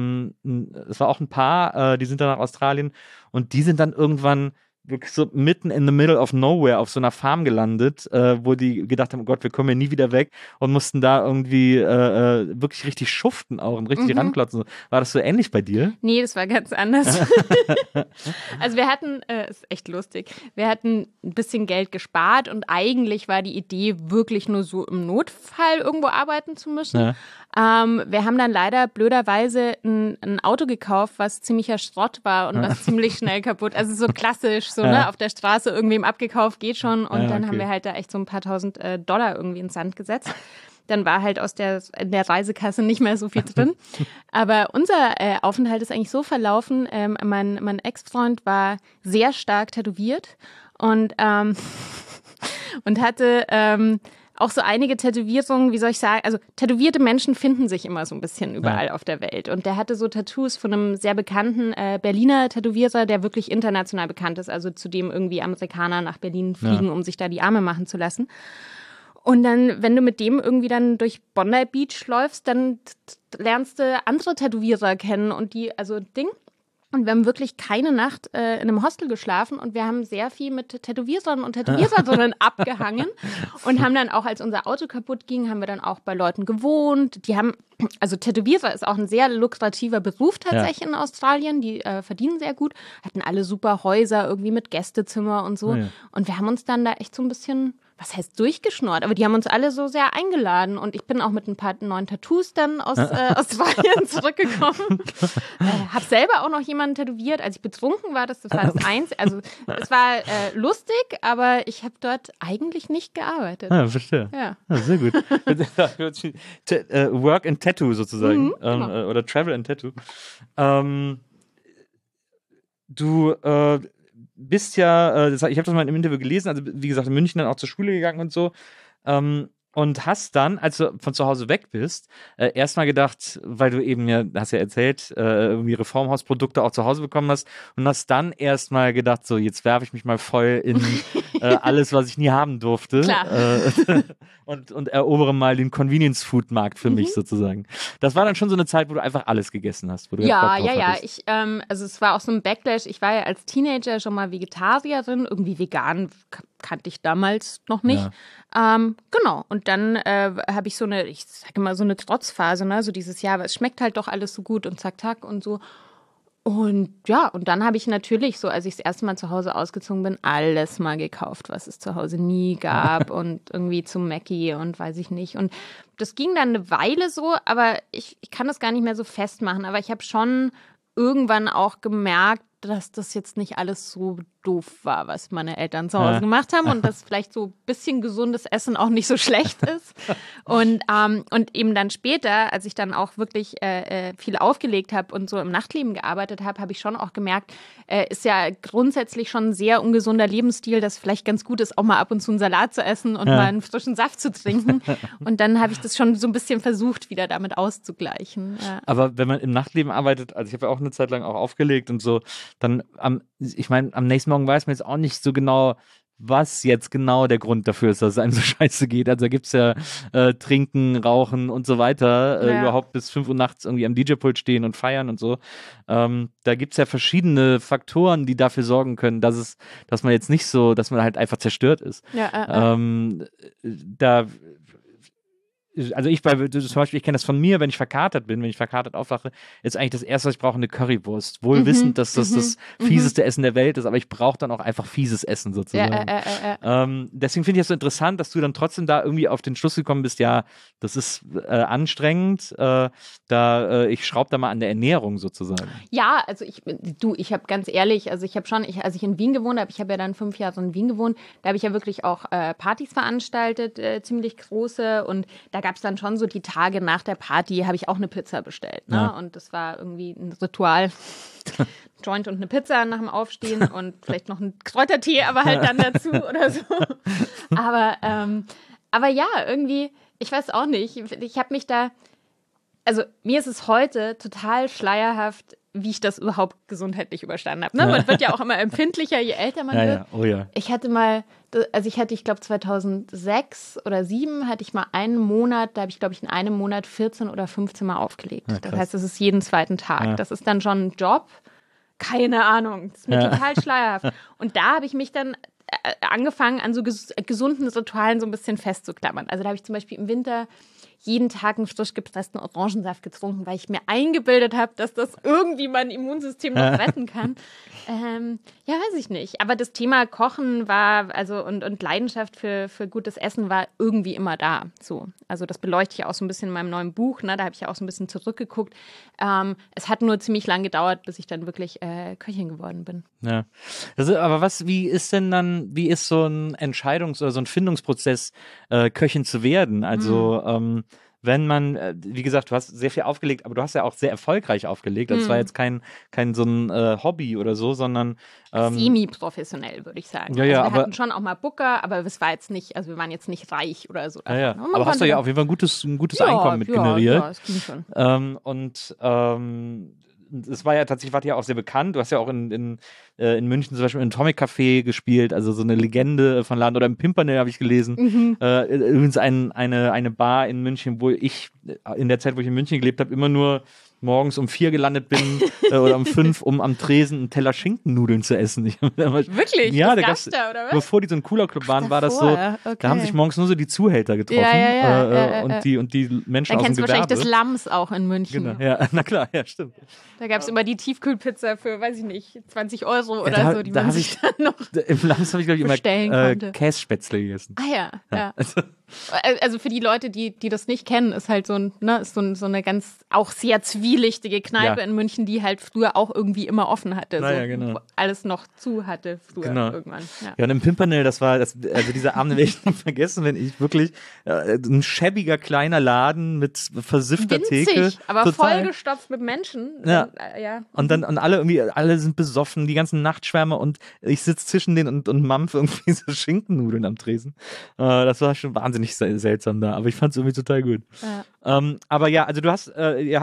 war auch ein Paar, die sind dann nach Australien und die sind dann irgendwann wirklich so mitten in the middle of nowhere auf so einer Farm gelandet, wo die gedacht haben, oh Gott, wir kommen hier nie wieder weg und mussten da irgendwie wirklich richtig schuften auch und richtig ranklotzen. War das so ähnlich bei dir? Nee, das war ganz anders. Also wir hatten, ist echt lustig, wir hatten ein bisschen Geld gespart und eigentlich war die Idee wirklich nur so im Notfall irgendwo arbeiten zu müssen. Ja. Wir haben dann leider blöderweise ein Auto gekauft, was ziemlicher Schrott war und was ziemlich schnell kaputt, also so klassisch, so ne, auf der Straße irgendwem abgekauft, geht schon und dann haben wir halt da echt so ein paar tausend $1.000 irgendwie ins Sand gesetzt. Dann war halt in der Reisekasse nicht mehr so viel drin. Aber unser Aufenthalt ist eigentlich so verlaufen, mein Ex-Freund war sehr stark tätowiert und hatte auch so einige Tätowierungen, wie soll ich sagen, also tätowierte Menschen finden sich immer so ein bisschen überall auf der Welt. Und der hatte so Tattoos von einem sehr bekannten Berliner Tätowierer, der wirklich international bekannt ist, also zu dem irgendwie Amerikaner nach Berlin fliegen, um sich da die Arme machen zu lassen. Und dann, wenn du mit dem irgendwie dann durch Bondi Beach läufst, dann lernst du andere Tätowierer kennen und Und wir haben wirklich keine Nacht in einem Hostel geschlafen und wir haben sehr viel mit Tätowierern und Tätowiererinnen abgehangen und haben dann auch, als unser Auto kaputt ging, haben wir dann auch bei Leuten gewohnt. Also Tätowierer ist auch ein sehr lukrativer Beruf tatsächlich in Australien. Die verdienen sehr gut, hatten alle super Häuser irgendwie mit Gästezimmer und so. Ja. Und wir haben uns dann da echt so ein bisschen, was heißt durchgeschnurrt, aber die haben uns alle so sehr eingeladen und ich bin auch mit ein paar neuen Tattoos dann aus Australien zurückgekommen. Hab selber auch noch jemanden tätowiert, als ich betrunken war, das war das Einzige. Also es war lustig, aber ich habe dort eigentlich nicht gearbeitet. Ja, verstehe. Ja. Sehr gut. Work and Tattoo sozusagen. Genau. Oder Travel and Tattoo. Du bist ja, ich habe das mal im Interview gelesen, also wie gesagt, in München dann auch zur Schule gegangen und so. Und hast dann, als du von zu Hause weg bist, erstmal gedacht, weil du eben ja, hast ja erzählt, irgendwie Reformhausprodukte auch zu Hause bekommen hast und hast dann erstmal gedacht, so jetzt werfe ich mich mal voll in alles, was ich nie haben durfte. Klar. Und erobere mal den Convenience-Food-Markt für mich sozusagen. Das war dann schon so eine Zeit, wo du einfach alles gegessen hast. Wo du Bock drauf hattest. Also es war auch so ein Backlash. Ich war ja als Teenager schon mal Vegetarierin, irgendwie vegan kannte ich damals noch nicht. Ja. Genau. Und dann habe ich so eine, ich sage mal, so eine Trotzphase, ne? So dieses Jahr, aber es schmeckt halt doch alles so gut und zack, tack und so. Und ja, und dann habe ich natürlich so, als ich das erste Mal zu Hause ausgezogen bin, alles mal gekauft, was es zu Hause nie gab und irgendwie zum Mackie und weiß ich nicht. Und das ging dann eine Weile so, aber ich kann das gar nicht mehr so festmachen. Aber ich habe schon irgendwann auch gemerkt, dass das jetzt nicht alles so doof war, was meine Eltern zu Hause gemacht haben und dass vielleicht so ein bisschen gesundes Essen auch nicht so schlecht ist. Und eben dann später, als ich dann auch wirklich viel aufgelegt habe und so im Nachtleben gearbeitet habe, habe ich schon auch gemerkt, ist ja grundsätzlich schon ein sehr ungesunder Lebensstil, dass vielleicht ganz gut ist, auch mal ab und zu einen Salat zu essen und mal einen frischen Saft zu trinken. Und dann habe ich das schon so ein bisschen versucht, wieder damit auszugleichen. Ja. Aber wenn man im Nachtleben arbeitet, also ich habe ja auch eine Zeit lang auch aufgelegt und so, dann am nächsten Morgen weiß man jetzt auch nicht so genau, was jetzt genau der Grund dafür ist, dass es einem so scheiße geht. Also da gibt es ja Trinken, Rauchen und so weiter, überhaupt bis 5 Uhr nachts irgendwie am DJ-Pult stehen und feiern und so. Da gibt es ja verschiedene Faktoren, die dafür sorgen können, dass man jetzt nicht so, dass man halt einfach zerstört ist. Also ich zum Beispiel, ich kenne das von mir, wenn ich verkatert bin, wenn ich verkatert aufwache, ist eigentlich das Erste, was ich brauche, eine Currywurst. Wohl wissend, dass das das fieseste Essen der Welt ist, aber ich brauche dann auch einfach fieses Essen sozusagen. Deswegen finde ich es so interessant, dass du dann trotzdem da irgendwie auf den Schluss gekommen bist, ja, das ist anstrengend, ich schraube da mal an der Ernährung sozusagen. Ja, also ich habe ganz ehrlich, also ich habe schon, als ich in Wien gewohnt habe, ich habe ja dann 5 Jahre in Wien gewohnt, da habe ich ja wirklich auch Partys veranstaltet, ziemlich große, und da gab es dann schon so die Tage nach der Party, habe ich auch eine Pizza bestellt. Ne? Ja. Und das war irgendwie ein Ritual. Joint und eine Pizza nach dem Aufstehen und vielleicht noch ein Kräutertee, aber halt dann dazu oder so. Aber ja, irgendwie, ich weiß auch nicht, ich habe mich da, also mir ist es heute total schleierhaft, wie ich das überhaupt gesundheitlich überstanden habe. Ne? Man wird ja auch immer empfindlicher, je älter man wird. Ja. Oh ja. Ich glaube 2006 oder 2007 hatte ich mal einen Monat, da habe ich, glaube ich, in einem Monat 14 oder 15 Mal aufgelegt. Ja, das heißt, das ist jeden zweiten Tag. Ja. Das ist dann schon ein Job. Keine Ahnung. Das ist mir total schleierhaft. Und da habe ich mich dann angefangen, an so gesunden Ritualen so ein bisschen festzuklammern. Also da habe ich zum Beispiel im Winter jeden Tag einen frisch gepressten Orangensaft getrunken, weil ich mir eingebildet habe, dass das irgendwie mein Immunsystem noch retten kann. Ja, weiß ich nicht. Aber das Thema Kochen war, also und Leidenschaft für gutes Essen war irgendwie immer da. So. Also das beleuchte ich auch so ein bisschen in meinem neuen Buch. Ne? Da habe ich ja auch so ein bisschen zurückgeguckt. Es hat nur ziemlich lang gedauert, bis ich dann wirklich Köchin geworden bin. Ja. Aber wie ist so ein Entscheidungs- oder so ein Findungsprozess, Köchin zu werden? Also wenn man, wie gesagt, du hast sehr viel aufgelegt, aber du hast ja auch sehr erfolgreich aufgelegt. Das war jetzt kein so ein Hobby oder so, sondern semi-professionell, würde ich sagen. Ja, wir aber hatten schon auch mal Booker, aber es war jetzt nicht, also wir waren jetzt nicht reich oder so. Ja. Aber hast du ja auf jeden Fall ein gutes Einkommen mit generiert. Ja, das ging schon. Es war ja tatsächlich, wart ja auch sehr bekannt. Du hast ja auch in München zum Beispiel in Atomic Café gespielt, also so eine Legende von Laden, oder im Pimpernel habe ich gelesen. Übrigens eine Bar in München, wo ich in der Zeit, wo ich in München gelebt habe, immer nur morgens um 4 gelandet bin oder um 5, um am Tresen einen Teller Schinkennudeln zu essen. Wirklich? Ja, das gab's da, oder was? Bevor die so ein Cooler-Club waren, war das so, okay. da haben sich morgens nur so die Zuhälter getroffen und die Menschen da aus dem kennst du Gewerbe. wahrscheinlich das Lams auch in München. Genau, ja, na klar, ja, stimmt. Da gab es immer die Tiefkühlpizza für, weiß ich nicht, 20 € oder so, die man sich dann noch im Lams habe ich, glaube ich, bestellen immer konnte. Kässpätzle gegessen. Ah ja. Also für die Leute, die das nicht kennen, ist halt so eine ganz auch sehr zwielichtige Kneipe in München, die halt früher auch irgendwie immer offen hatte. Naja, genau. Alles noch zu hatte früher irgendwann. Ja, und im Pimpernel, also diese Abende werde ich nicht vergessen, wenn ich wirklich ein schäbiger kleiner Laden mit versiffter Winzig, Theke. aber total, vollgestopft mit Menschen. Ja. Und Und alle sind besoffen, die ganzen Nachtschwärmer und ich sitze zwischen denen und mampfe irgendwie so Schinkennudeln am Tresen. Das war schon wahnsinnig seltsam da, aber ich fand es irgendwie total gut. Ja. Aber ja, also du hast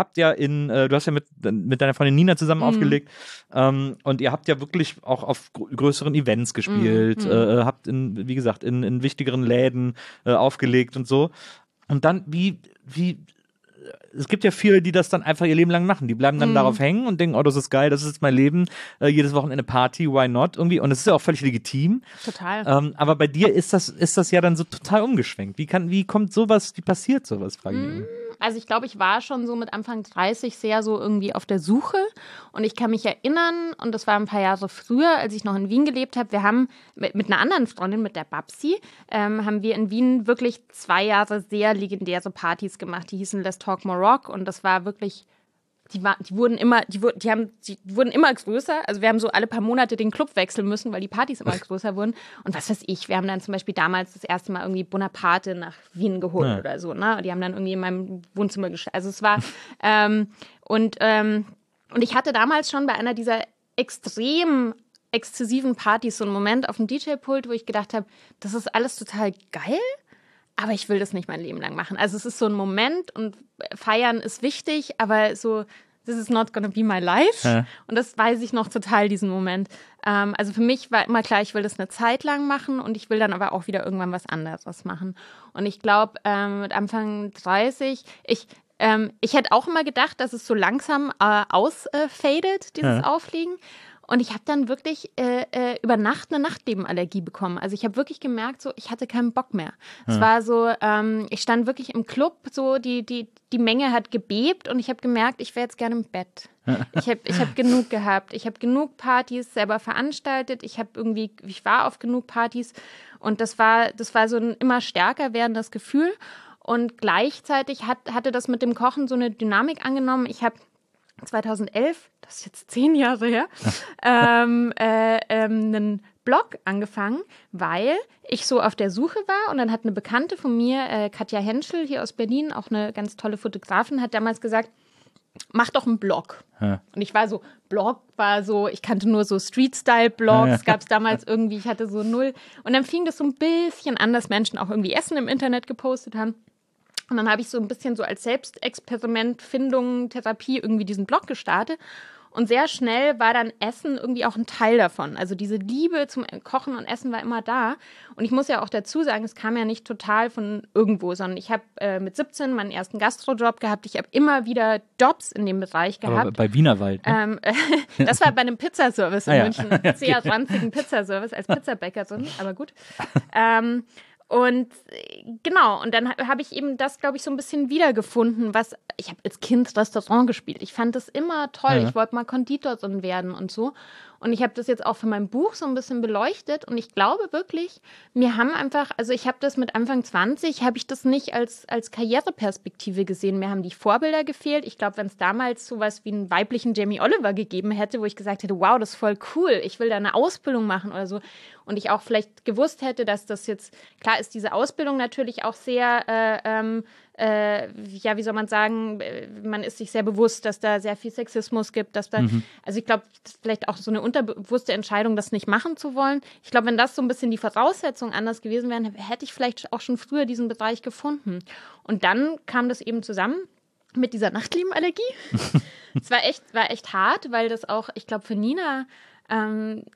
ja mit deiner Freundin Nina zusammen aufgelegt und ihr habt ja wirklich auch auf größeren Events gespielt, habt wie gesagt, in wichtigeren Läden aufgelegt und so. Und dann, es gibt ja viele, die das dann einfach ihr Leben lang machen. Die bleiben dann darauf hängen und denken, oh, das ist geil, das ist jetzt mein Leben. Jedes Wochenende Party, why not? Irgendwie. Und es ist ja auch völlig legitim. Total. Aber bei dir ist das ja dann so total umgeschwenkt. Wie kommt sowas, wie passiert sowas, frage ich mich. Also ich glaube, ich war schon so mit Anfang 30 sehr so irgendwie auf der Suche und ich kann mich erinnern, und das war ein paar Jahre früher, als ich noch in Wien gelebt habe, wir haben mit einer anderen Freundin, mit der Babsi, haben wir in Wien wirklich 2 Jahre sehr legendäre Partys gemacht, die hießen Let's Talk More Rock und das war wirklich... Die wurden immer größer. Also wir haben so alle paar Monate den Club wechseln müssen, weil die Partys immer größer wurden. Und was weiß ich, wir haben dann zum Beispiel damals das erste Mal irgendwie Bonaparte nach Wien geholt oder so. Ne? Die haben dann irgendwie in meinem Wohnzimmer gestellt. Also es war und ich hatte damals schon bei einer dieser extrem exzessiven Partys so einen Moment auf dem DJ-Pult, wo ich gedacht habe, das ist alles total geil. Aber ich will das nicht mein Leben lang machen. Also es ist so ein Moment und feiern ist wichtig, aber so, this is not gonna be my life. Ja. Und das weiß ich noch total, diesen Moment. Also für mich war immer klar, ich will das eine Zeit lang machen und ich will dann aber auch wieder irgendwann was anderes machen. Und ich glaube, mit Anfang 30, ich hätte auch immer gedacht, dass es so langsam ausfadet, dieses Aufliegen. Und ich habe dann wirklich über Nacht eine Nachtlebenallergie bekommen. Also ich habe wirklich gemerkt, so ich hatte keinen Bock mehr. Es war so, ich stand wirklich im Club, so die Menge hat gebebt und ich habe gemerkt, ich wäre jetzt gerne im Bett. Ich hab genug gehabt. Ich habe genug Partys selber veranstaltet. Ich war auf genug Partys und das war so ein immer stärker werdendes Gefühl. Und gleichzeitig hatte das mit dem Kochen so eine Dynamik angenommen. Ich habe 2011, das ist jetzt 10 Jahre her, einen Blog angefangen, weil ich so auf der Suche war und dann hat eine Bekannte von mir, Katja Henschel hier aus Berlin, auch eine ganz tolle Fotografin, hat damals gesagt, mach doch einen Blog. Ja. Und ich war so, ich kannte nur so Street-Style-Blogs, gab es damals irgendwie, ich hatte so 0. Und dann fing das so ein bisschen an, dass Menschen auch irgendwie Essen im Internet gepostet haben. Und dann habe ich so ein bisschen so als Selbstexperiment, Findung, Therapie irgendwie diesen Blog gestartet. Und sehr schnell war dann Essen irgendwie auch ein Teil davon. Also diese Liebe zum Kochen und Essen war immer da. Und ich muss ja auch dazu sagen, es kam ja nicht total von irgendwo, sondern ich habe mit 17 meinen ersten Gastrojob gehabt. Ich habe immer wieder Jobs in dem Bereich gehabt. Aber bei Wienerwald, ne? Das war bei einem Pizzaservice in München. Sehr ranzigen Pizzaservice als Pizzabäckerin, aber gut. Und genau, und dann habe ich eben das, glaube ich, so ein bisschen wiedergefunden, ich habe als Kind Restaurant gespielt. Ich fand das immer toll. Ich wollte mal Konditorin werden und so. Und ich habe das jetzt auch für mein Buch so ein bisschen beleuchtet und ich glaube wirklich, ich habe das mit Anfang 20, habe ich das nicht als Karriereperspektive gesehen. Mir haben die Vorbilder gefehlt. Ich glaube, wenn es damals sowas wie einen weiblichen Jamie Oliver gegeben hätte, wo ich gesagt hätte, wow, das ist voll cool, ich will da eine Ausbildung machen oder so. Und ich auch vielleicht gewusst hätte, dass das jetzt, klar ist diese Ausbildung natürlich auch sehr, wie soll man sagen, man ist sich sehr bewusst, dass da sehr viel Sexismus gibt, dass da, also ich glaube, das ist vielleicht auch so eine unterbewusste Entscheidung, das nicht machen zu wollen. Ich glaube, wenn das so ein bisschen die Voraussetzungen anders gewesen wären, hätte ich vielleicht auch schon früher diesen Bereich gefunden. Und dann kam das eben zusammen mit dieser Nachtlebenallergie. Es war echt hart, weil das auch, ich glaube, für Nina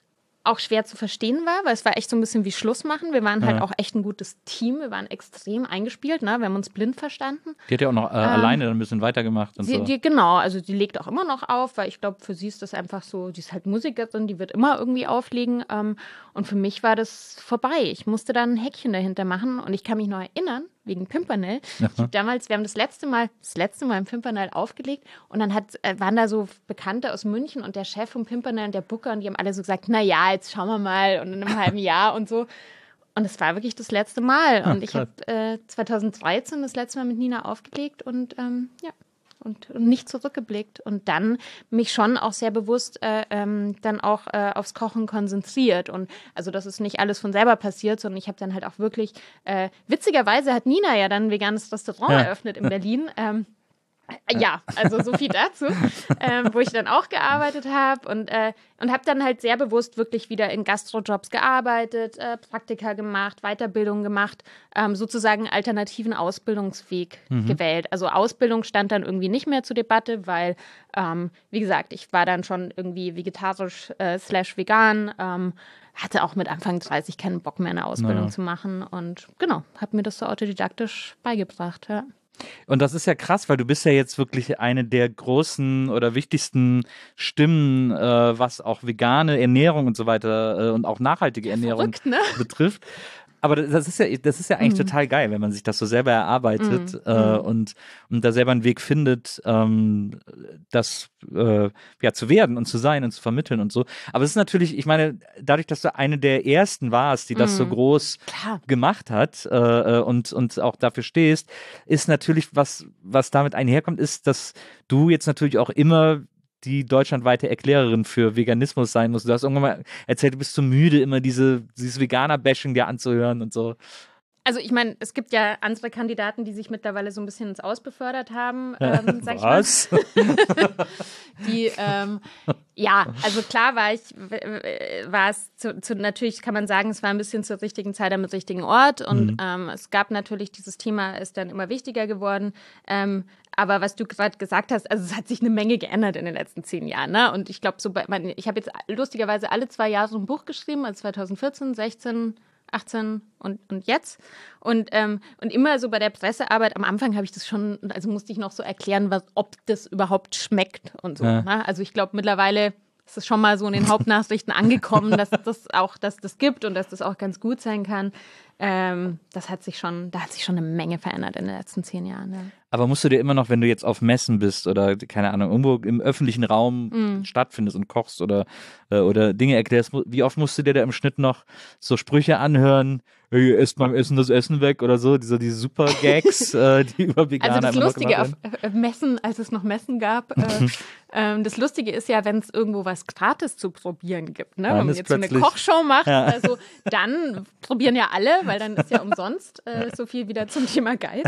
auch schwer zu verstehen war, weil es war echt so ein bisschen wie Schluss machen. Wir waren halt auch echt ein gutes Team. Wir waren extrem eingespielt, ne? Wir haben uns blind verstanden. Die hat ja auch noch alleine dann ein bisschen weitergemacht und so. Genau, also die legt auch immer noch auf, weil ich glaube, für sie ist das einfach so, die ist halt Musikerin, die wird immer irgendwie auflegen. Und für mich war das vorbei. Ich musste dann ein Häkchen dahinter machen und ich kann mich noch erinnern, wegen Pimpernel. Wir haben das letzte Mal im Pimpernel aufgelegt und dann waren da so Bekannte aus München und der Chef vom Pimpernel und der Booker und die haben alle so gesagt, na ja, jetzt schauen wir mal und in einem halben Jahr und so. Und es war wirklich das letzte Mal. Und ich habe 2013 das letzte Mal mit Nina aufgelegt und und nicht zurückgeblickt. Und dann mich schon auch sehr bewusst dann auch aufs Kochen konzentriert. Und also das ist nicht alles von selber passiert, sondern ich habe dann halt auch wirklich, witzigerweise hat Nina ja dann ein veganes Restaurant eröffnet in Berlin. Ja, also so viel dazu, wo ich dann auch gearbeitet habe und habe dann halt sehr bewusst wirklich wieder in Gastrojobs gearbeitet, Praktika gemacht, Weiterbildung gemacht, sozusagen einen alternativen Ausbildungsweg gewählt. Also Ausbildung stand dann irgendwie nicht mehr zur Debatte, weil, wie gesagt, ich war dann schon irgendwie vegetarisch / vegan, hatte auch mit Anfang 30 keinen Bock mehr, eine Ausbildung zu machen und genau, habe mir das so autodidaktisch beigebracht, ja. Und das ist ja krass, weil du bist ja jetzt wirklich eine der großen oder wichtigsten Stimmen, was auch vegane Ernährung und so weiter und auch nachhaltige Ernährung betrifft. Aber das ist ja eigentlich total geil, wenn man sich das so selber erarbeitet und da selber einen Weg findet, das zu werden und zu sein und zu vermitteln und so. Aber es ist natürlich, ich meine, dadurch, dass du eine der ersten warst, die das so groß gemacht hat und auch dafür stehst, ist natürlich, was damit einherkommt, ist, dass du jetzt natürlich auch immer die deutschlandweite Erklärerin für Veganismus sein muss. Du hast irgendwann mal erzählt, du bist so müde, immer dieses Veganer-Bashing dir anzuhören und so. Also ich meine, es gibt ja andere Kandidaten, die sich mittlerweile so ein bisschen ins Aus befördert haben, sag ich mal. Die, also klar war es natürlich kann man sagen, es war ein bisschen zur richtigen Zeit am richtigen Ort und es gab natürlich, dieses Thema ist dann immer wichtiger geworden. Aber was du gerade gesagt hast, also es hat sich eine Menge geändert in den letzten 10 Jahren. Ne? Und ich glaube, ich habe jetzt lustigerweise alle 2 Jahre so ein Buch geschrieben, also 2014, 16, 18 und jetzt. Und immer so bei der Pressearbeit, am Anfang habe ich das schon, also musste ich noch so erklären, ob das überhaupt schmeckt und so. Ja. Ne? Also ich glaube, mittlerweile ist es schon mal so in den Hauptnachrichten angekommen, dass das gibt und dass das auch ganz gut sein kann. Da hat sich schon eine Menge verändert in den letzten 10 Jahren. Ja. Aber musst du dir immer noch, wenn du jetzt auf Messen bist oder, keine Ahnung, irgendwo im öffentlichen Raum stattfindest und kochst oder Dinge erklärst, wie oft musst du dir da im Schnitt noch so Sprüche anhören, hey, esst beim Essen das Essen weg oder so, diese super Gags, die über Veganer Also das Lustige auf Messen, als es noch Messen gab, das Lustige ist ja, wenn es irgendwo was gratis zu probieren gibt, ne? Wenn man jetzt so eine Kochshow macht, also dann probieren ja alle, weil dann ist ja umsonst so viel wieder zum Thema Geist.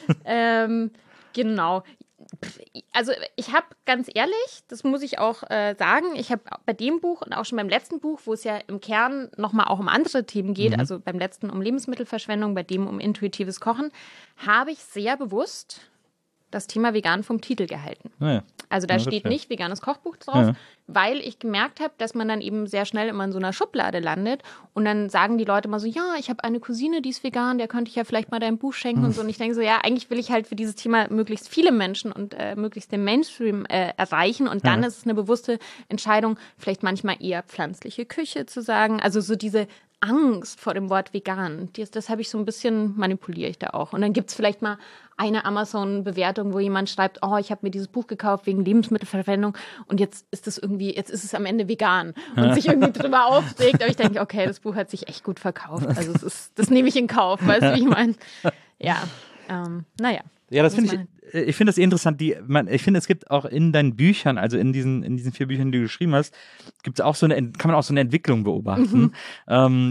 Genau. Also ich habe ganz ehrlich, das muss ich auch sagen, ich habe bei dem Buch und auch schon beim letzten Buch, wo es ja im Kern nochmal auch um andere Themen geht, also beim letzten um Lebensmittelverschwendung, bei dem um intuitives Kochen, habe ich sehr bewusst das Thema vegan vom Titel gehalten. Ja. Also da steht nicht veganes Kochbuch drauf, weil ich gemerkt habe, dass man dann eben sehr schnell immer in so einer Schublade landet und dann sagen die Leute mal so, ja, ich habe eine Cousine, die ist vegan, der könnte ich ja vielleicht mal dein Buch schenken und so. Und ich denke so, ja, eigentlich will ich halt für dieses Thema möglichst viele Menschen und möglichst den Mainstream erreichen und dann ist es eine bewusste Entscheidung, vielleicht manchmal eher pflanzliche Küche zu sagen. Also so diese Angst vor dem Wort vegan, das habe ich so ein bisschen, manipuliere ich da auch. Und dann gibt es vielleicht mal eine Amazon-Bewertung, wo jemand schreibt, oh, ich habe mir dieses Buch gekauft wegen Lebensmittelverschwendung und jetzt ist es am Ende vegan und sich irgendwie drüber aufregt. Aber ich denke, okay, das Buch hat sich echt gut verkauft. Also das nehme ich in Kauf, weißt du, wie ich meine? Ja, naja. Ja, das finde ich finde das interessant. Ich finde, es gibt auch in deinen Büchern, also in diesen 4 Büchern, die du geschrieben hast, kann man auch so eine Entwicklung beobachten.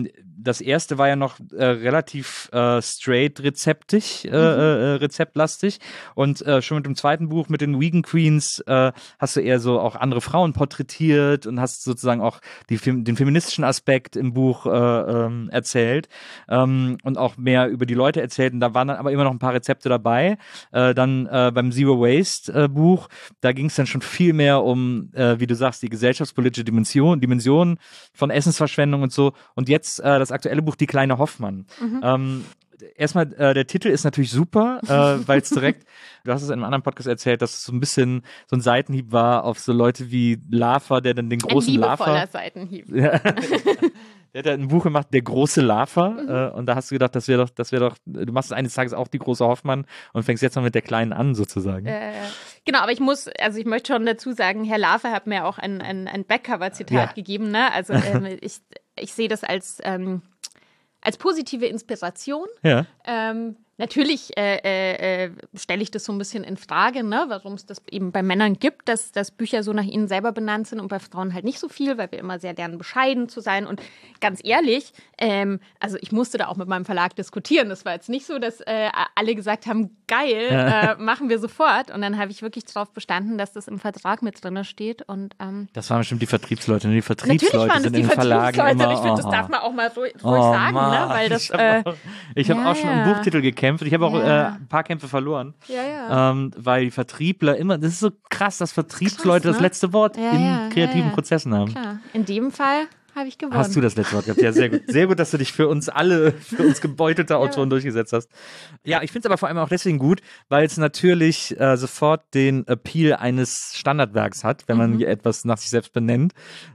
das erste war ja noch relativ straight rezeptlastig und schon mit dem zweiten Buch mit den Vegan Queens hast du eher so auch andere Frauen porträtiert und hast sozusagen auch den feministischen Aspekt im Buch erzählt und auch mehr über die Leute erzählt und da waren dann aber immer noch ein paar Rezepte dabei. Dann beim Zero Waste Buch, da ging es dann schon viel mehr um, wie du sagst, die gesellschaftspolitische Dimension von Essensverschwendung und so. Und jetzt das aktuelle Buch Die kleine Hoffmann. Erstmal, der Titel ist natürlich super, weil es direkt, du hast es in einem anderen Podcast erzählt, dass es so ein bisschen so ein Seitenhieb war auf so Leute wie Lafer, der dann den großen Lafer. Ein liebevoller Seitenhieb. Ja. Der hat ja ein Buch gemacht, Der große Lafer. Und da hast du gedacht, das wäre doch, du machst eines Tages auch die große Hoffmann und fängst jetzt mal mit der Kleinen an, sozusagen. Genau, aber ich möchte schon dazu sagen, Herr Lafer hat mir auch ein Backcover-Zitat gegeben. Ne? Also ich sehe das als positive Inspiration. Ja. Natürlich stelle ich das so ein bisschen in Frage, ne, warum es das eben bei Männern gibt, dass Bücher so nach ihnen selber benannt sind und bei Frauen halt nicht so viel, weil wir immer sehr lernen, bescheiden zu sein. Und ganz ehrlich, also ich musste da auch mit meinem Verlag diskutieren. Das war jetzt nicht so, dass alle gesagt haben, geil, machen wir sofort. Und dann habe ich wirklich darauf bestanden, dass das im Vertrag mit drin steht. Und, das waren bestimmt die Vertriebsleute. Die Vertriebsleute natürlich waren sind das in die den Verlagen immer. Ich finde, das darf man auch mal ruhig sagen, ne, weil das. Ich habe auch schon einen Buchtitel gekämpft. Ich habe auch ein paar Kämpfe verloren. Weil die Vertriebler immer, das ist so krass, dass Vertriebsleute das letzte Wort in kreativen Prozessen haben. Klar. In dem Fall habe ich gewonnen. Hast du das letzte Wort gehabt? Ja, sehr gut. Sehr gut, dass du dich für uns gebeutelte Autoren durchgesetzt hast. Ja, ich finde es aber vor allem auch deswegen gut, weil es natürlich sofort den Appeal eines Standardwerks hat, wenn man etwas nach sich selbst benennt.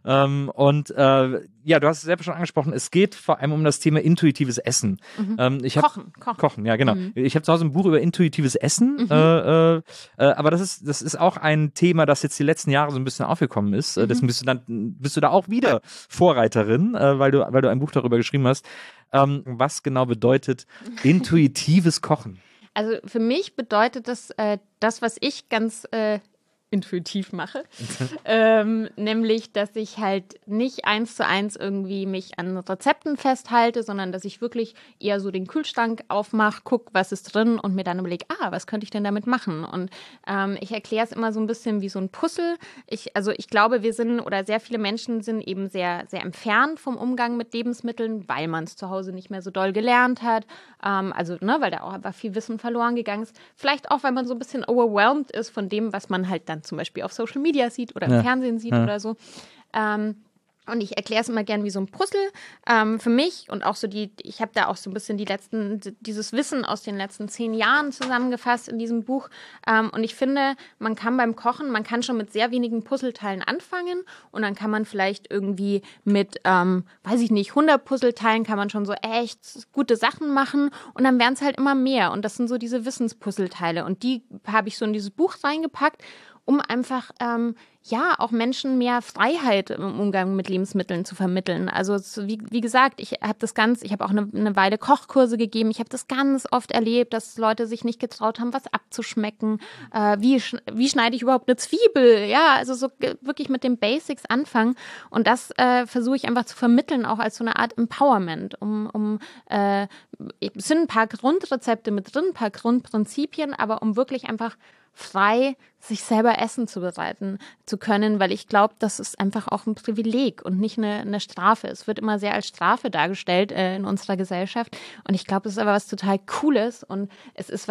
Ja, du hast es selber schon angesprochen, es geht vor allem um das Thema intuitives Essen. Kochen, ja, genau. Ich habe zu Hause ein Buch über intuitives Essen, aber das ist auch ein Thema, das jetzt die letzten Jahre so ein bisschen aufgekommen ist. Deswegen bist du da auch wieder Vorreiterin, weil du ein Buch darüber geschrieben hast. Was genau bedeutet intuitives Kochen? Also für mich bedeutet das, was ich ganz intuitiv mache, nämlich, dass ich halt nicht 1:1 irgendwie mich an Rezepten festhalte, sondern dass ich wirklich eher so den Kühlschrank aufmache, gucke, was ist drin und mir dann überlege, was könnte ich denn damit machen? Und ich erkläre es immer so ein bisschen wie so ein Puzzle. Ich glaube, sehr viele Menschen sind eben sehr, sehr entfernt vom Umgang mit Lebensmitteln, weil man es zu Hause nicht mehr so doll gelernt hat, weil da auch einfach viel Wissen verloren gegangen ist. Vielleicht auch, weil man so ein bisschen overwhelmed ist von dem, was man halt dann zum Beispiel auf Social Media sieht oder im Fernsehen sieht oder so. Und ich erkläre es immer gern wie so ein Puzzle für mich und auch so ich habe da auch so ein bisschen dieses Wissen aus den letzten 10 Jahren zusammengefasst in diesem Buch. Und ich finde, man kann beim Kochen, man kann schon mit sehr wenigen Puzzleteilen anfangen und dann kann man vielleicht irgendwie mit, 100 Puzzleteilen kann man schon so echt gute Sachen machen und dann werden es halt immer mehr. Und das sind so diese Wissenspuzzleteile und die habe ich so in dieses Buch reingepackt, um einfach, auch Menschen mehr Freiheit im Umgang mit Lebensmitteln zu vermitteln. Also wie gesagt, ich habe auch eine Weile Kochkurse gegeben. Ich habe das ganz oft erlebt, dass Leute sich nicht getraut haben, was abzuschmecken. Wie schneide ich überhaupt eine Zwiebel? Ja, also so wirklich mit den Basics anfangen. Und das versuche ich einfach zu vermitteln, auch als so eine Art Empowerment. Es sind ein paar Grundrezepte mit drin, ein paar Grundprinzipien, aber um wirklich einfach frei sich selber Essen zubereiten zu können, weil ich glaube, das ist einfach auch ein Privileg und nicht eine Strafe. Es wird immer sehr als Strafe dargestellt in unserer Gesellschaft und ich glaube, es ist aber was total Cooles und es ist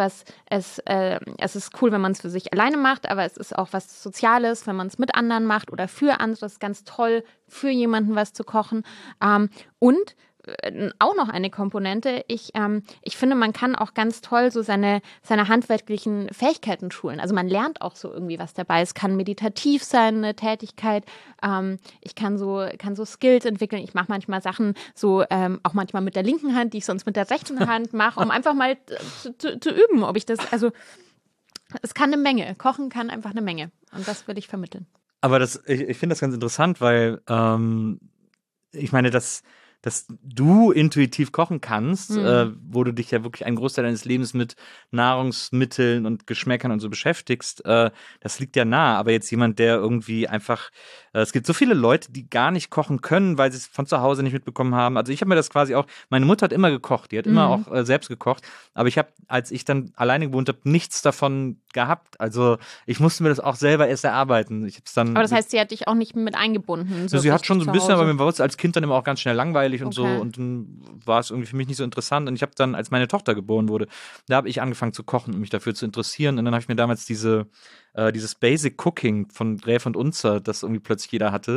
cool, wenn man es für sich alleine macht, aber es ist auch was Soziales, wenn man es mit anderen macht oder für andere. Es ist ganz toll, für jemanden was zu kochen und auch noch eine Komponente. Ich finde, man kann auch ganz toll so seine handwerklichen Fähigkeiten schulen. Also man lernt auch so irgendwie was dabei. Es kann meditativ sein, eine Tätigkeit. Ich kann so Skills entwickeln. Ich mache manchmal Sachen so, auch manchmal mit der linken Hand, die ich sonst mit der rechten Hand mache, um einfach mal zu üben, ob ich das, also es kann eine Menge. Kochen kann einfach eine Menge. Und das würde ich vermitteln. Aber ich finde das ganz interessant, weil ich meine, dass du intuitiv kochen kannst, wo du dich ja wirklich einen Großteil deines Lebens mit Nahrungsmitteln und Geschmäckern und so beschäftigst, das liegt ja nah. Aber jetzt jemand, der irgendwie einfach, es gibt so viele Leute, die gar nicht kochen können, weil sie es von zu Hause nicht mitbekommen haben. Also ich habe mir das quasi auch, meine Mutter hat immer gekocht, die hat immer auch selbst gekocht, aber ich habe, als ich dann alleine gewohnt habe, nichts davon gehabt. Also ich musste mir das auch selber erst erarbeiten. Ich hab's dann, aber das heißt, sie hat dich auch nicht mit eingebunden? sie hat schon so ein bisschen, Hause. aber mir war es als Kind dann immer auch ganz schnell langweilig und so Okay. und dann war es irgendwie für mich nicht so interessant und ich habe dann, als meine Tochter geboren wurde, da habe ich angefangen zu kochen und mich dafür zu interessieren und dann habe ich mir damals dieses Basic Cooking von Gräf und Unzer, das irgendwie plötzlich jeder hatte,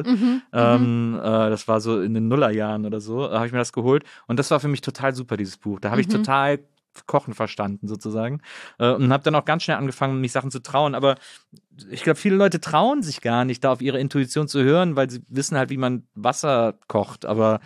das war so in den Nullerjahren oder so, habe ich mir das geholt und das war für mich total super, dieses Buch. Da habe ich total Kochen verstanden sozusagen und habe dann auch ganz schnell angefangen, mich Sachen zu trauen, aber ich glaube, viele Leute trauen sich gar nicht, da auf ihre Intuition zu hören, weil sie wissen halt, wie man Wasser kocht, aber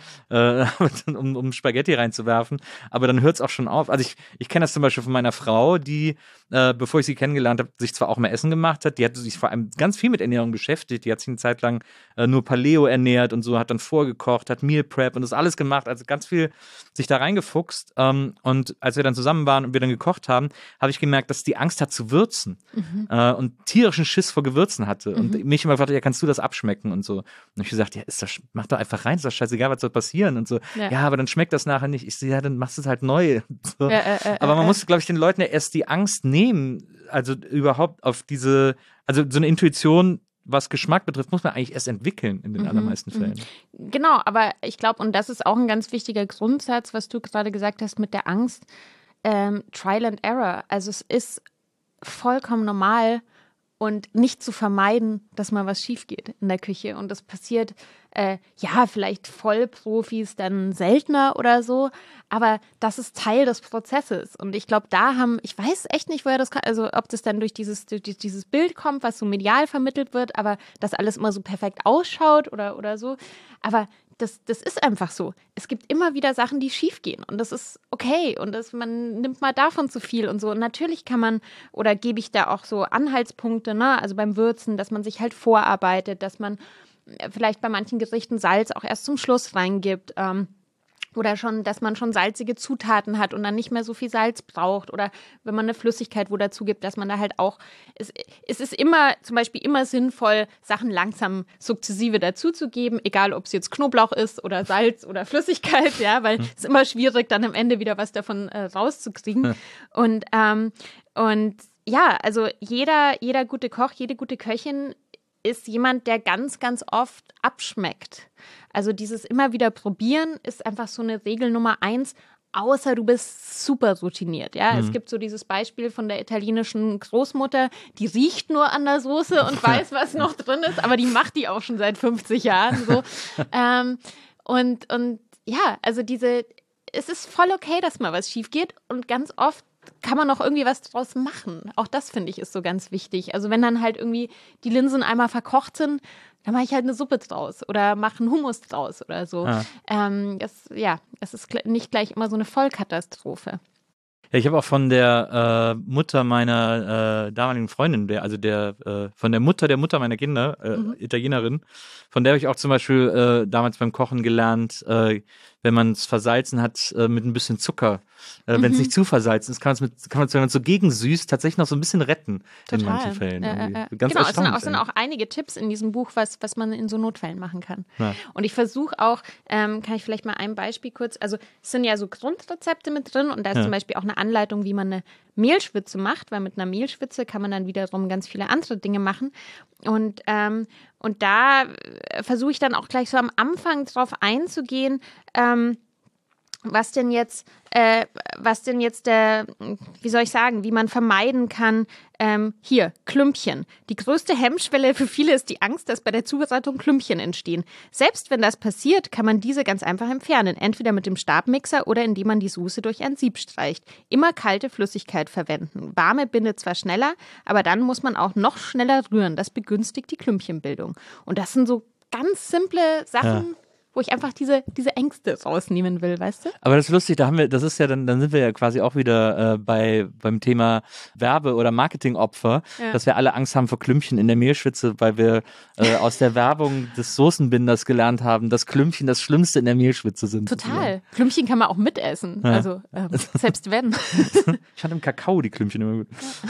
um Spaghetti reinzuwerfen, aber dann hört es auch schon auf. Also ich kenne das zum Beispiel von meiner Frau, die, bevor ich sie kennengelernt habe, sich zwar auch mehr Essen gemacht hat, die hat sich vor allem ganz viel mit Ernährung beschäftigt, die hat sich eine Zeit lang nur Paleo ernährt und so, hat dann vorgekocht, hat Meal Prep und das alles gemacht, also ganz viel sich da reingefuchst und als wir dann zusammen waren und wir dann gekocht haben, habe ich gemerkt, dass die Angst hat zu würzen und tierischen Schiss vor Gewürzen hatte und mich immer gefragt, ja, kannst du das abschmecken und so. Und ich gesagt, ja, mach doch einfach rein, ist doch scheißegal, was soll passieren und so. Ja, aber dann schmeckt das nachher nicht. Ich so, ja, dann machst du es halt neu. So. Aber man muss, glaube ich, den Leuten ja erst die Angst nehmen, also überhaupt auf also so eine Intuition, was Geschmack betrifft, muss man eigentlich erst entwickeln in den allermeisten Fällen. Genau, aber ich glaube, und das ist auch ein ganz wichtiger Grundsatz, was du gerade gesagt hast mit der Angst, Trial and Error. Also es ist vollkommen normal und nicht zu vermeiden, dass mal was schief geht in der Küche. Und das passiert, vielleicht Vollprofis dann seltener oder so, aber das ist Teil des Prozesses. Und ich glaube, ich weiß echt nicht, woher das kommt, also ob das dann durch dieses Bild kommt, was so medial vermittelt wird, aber dass alles immer so perfekt ausschaut oder so. Aber das ist einfach so. Es gibt immer wieder Sachen, die schief gehen und das ist okay und man nimmt mal davon zu viel und so. Und natürlich kann man, oder gebe ich da auch so Anhaltspunkte, ne? Also beim Würzen, dass man sich halt vorarbeitet, dass man vielleicht bei manchen Gerichten Salz auch erst zum Schluss reingibt, oder schon, dass man schon salzige Zutaten hat und dann nicht mehr so viel Salz braucht. Oder wenn man eine Flüssigkeit wo dazu gibt, dass man da halt auch, es ist immer, zum Beispiel immer sinnvoll, Sachen langsam sukzessive dazuzugeben, egal ob es jetzt Knoblauch ist oder Salz oder Flüssigkeit, ja, weil es ist immer schwierig, dann am Ende wieder was davon rauszukriegen. Und ja, also jeder gute Koch, jede gute Köchin ist jemand, der ganz, ganz oft abschmeckt. Also dieses immer wieder probieren ist einfach so eine Regel Nummer 1, außer du bist super routiniert. Ja? Es gibt so dieses Beispiel von der italienischen Großmutter, die riecht nur an der Soße und weiß, was noch drin ist, aber die macht die auch schon seit 50 Jahren. So. Und ja, also es ist voll okay, dass mal was schief geht und ganz oft kann man noch irgendwie was draus machen. Auch das, finde ich, ist so ganz wichtig. Also wenn dann halt irgendwie die Linsen einmal verkocht sind, dann mache ich halt eine Suppe draus oder mache einen Hummus draus oder so. Es ist nicht gleich immer so eine Vollkatastrophe. Ja, ich habe auch von der Mutter meiner damaligen Freundin, von der Mutter meiner Kinder, Italienerin, von der habe ich auch zum Beispiel damals beim Kochen gelernt, wenn man es versalzen hat, mit ein bisschen Zucker. Wenn es nicht zu versalzen ist, kann man es, wenn man es so gegensüßt, tatsächlich noch so ein bisschen retten. Total. In manchen Fällen. Ganz genau, es sind auch einige Tipps in diesem Buch, was man in so Notfällen machen kann. Ja. Und ich versuche auch, kann ich vielleicht mal ein Beispiel kurz, also es sind ja so Grundrezepte mit drin und da ist zum Beispiel auch eine Anleitung, wie man eine Mehlschwitze macht, weil mit einer Mehlschwitze kann man dann wiederum ganz viele andere Dinge machen. Und da versuche ich dann auch gleich so am Anfang drauf einzugehen, was denn jetzt wie soll ich sagen, wie man vermeiden kann, hier, Klümpchen. Die größte Hemmschwelle für viele ist die Angst, dass bei der Zubereitung Klümpchen entstehen. Selbst wenn das passiert, kann man diese ganz einfach entfernen, entweder mit dem Stabmixer oder indem man die Soße durch ein Sieb streicht. Immer kalte Flüssigkeit verwenden. Warme bindet zwar schneller, aber dann muss man auch noch schneller rühren. Das begünstigt die Klümpchenbildung. Und das sind so ganz simple Sachen, wo ich einfach diese Ängste rausnehmen will, weißt du? Aber das ist lustig, dann sind wir ja quasi auch wieder beim Thema Werbe- oder Marketingopfer, dass wir alle Angst haben vor Klümpchen in der Mehlschwitze, weil wir aus der Werbung des Soßenbinders gelernt haben, dass Klümpchen das Schlimmste in der Mehlschwitze sind. Total. Klümpchen kann man auch mitessen, also selbst wenn. Ich fand im Kakao die Klümpchen immer gut.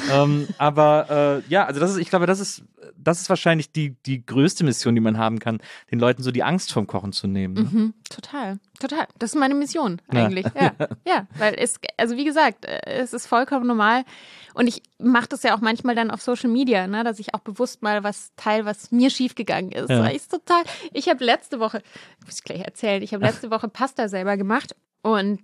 Also ich glaube, das ist wahrscheinlich die größte Mission, die man haben kann, den Leuten so die Angst vom Kochen zu nehmen. Ne? Mhm, total. Das ist meine Mission eigentlich. Ja, weil also wie gesagt, es ist vollkommen normal und ich mache das ja auch manchmal dann auf Social Media, ne, dass ich auch bewusst mal was teile, was mir schiefgegangen ist. Ja. Ich habe letzte Woche Pasta selber gemacht und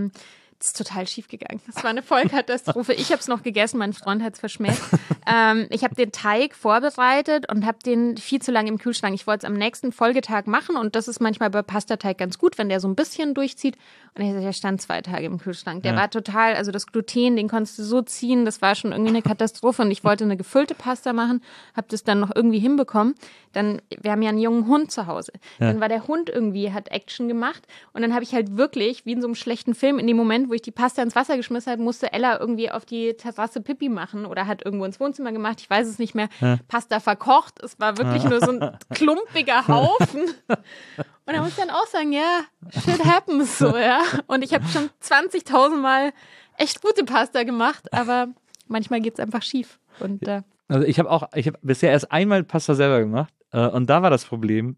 das ist total schief gegangen. Das war eine Vollkatastrophe. Ich habe es noch gegessen, mein Freund hat es verschmäht. Ich habe den Teig vorbereitet und habe den viel zu lange im Kühlschrank. Ich wollte es am nächsten Folgetag machen und das ist manchmal bei Pastateig ganz gut, wenn der so ein bisschen durchzieht. Und der stand 2 Tage im Kühlschrank. Der war total, also das Gluten, den konntest du so ziehen, das war schon irgendwie eine Katastrophe. Und ich wollte eine gefüllte Pasta machen, habe das dann noch irgendwie hinbekommen. Wir haben ja einen jungen Hund zu Hause. Dann war der Hund irgendwie, hat Action gemacht und dann habe ich halt wirklich, wie in so einem schlechten Film, in dem Moment, wo ich die Pasta ins Wasser geschmissen habe, musste Ella irgendwie auf die Terrasse Pipi machen oder hat irgendwo ins Wohnzimmer gemacht, ich weiß es nicht mehr, Pasta verkocht, es war wirklich nur so ein klumpiger Haufen. Und da muss ich dann auch sagen, ja, shit happens so, ja. Und ich habe schon 20.000 Mal echt gute Pasta gemacht, aber manchmal geht es einfach schief. Und also ich habe bisher erst einmal Pasta selber gemacht und da war das Problem,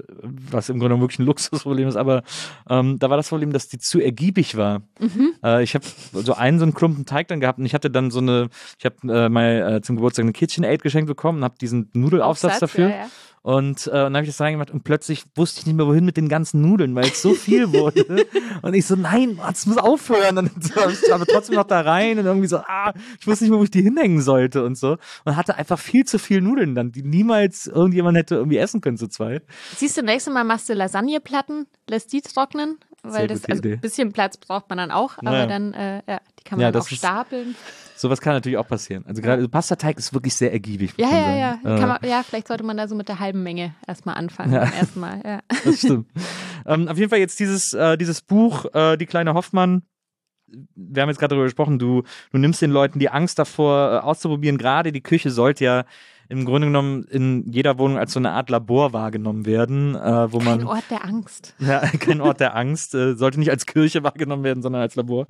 was im Grunde wirklich ein Luxusproblem ist, aber da war das Problem, dass die zu ergiebig war. Ich habe so einen Klumpen Teig dann gehabt und ich hatte dann ich habe mal zum Geburtstag eine KitchenAid geschenkt bekommen und habe diesen Nudelaufsatz dafür. Ja. Und dann habe ich das reingemacht und plötzlich wusste ich nicht mehr, wohin mit den ganzen Nudeln, weil es so viel wurde. Und ich so, nein, das muss aufhören. Und dann habe ich aber trotzdem noch da rein und irgendwie so, ich wusste nicht mehr, wo ich die hinhängen sollte und so. Und hatte einfach viel zu viel Nudeln dann, die niemals irgendjemand hätte irgendwie essen können zu zweit. Siehst du, nächstes Mal machst du Lasagneplatten, lässt die trocknen, weil ein bisschen Platz braucht man dann auch, aber dann, die kann man dann auch stapeln. Sowas kann natürlich auch passieren. Also gerade Pastateig ist wirklich sehr ergiebig. Ja. Vielleicht sollte man da so mit der halben Menge erstmal anfangen. Beim ersten Mal. Ja. Das stimmt. Auf jeden Fall jetzt dieses Buch, Die kleine Hoffmann. Wir haben jetzt gerade darüber gesprochen, du nimmst den Leuten die Angst davor auszuprobieren. Gerade die Küche sollte ja im Grunde genommen in jeder Wohnung als so eine Art Labor wahrgenommen werden. Kein Ort der Angst. Ja, kein Ort der Angst. Sollte nicht als Kirche wahrgenommen werden, sondern als Labor.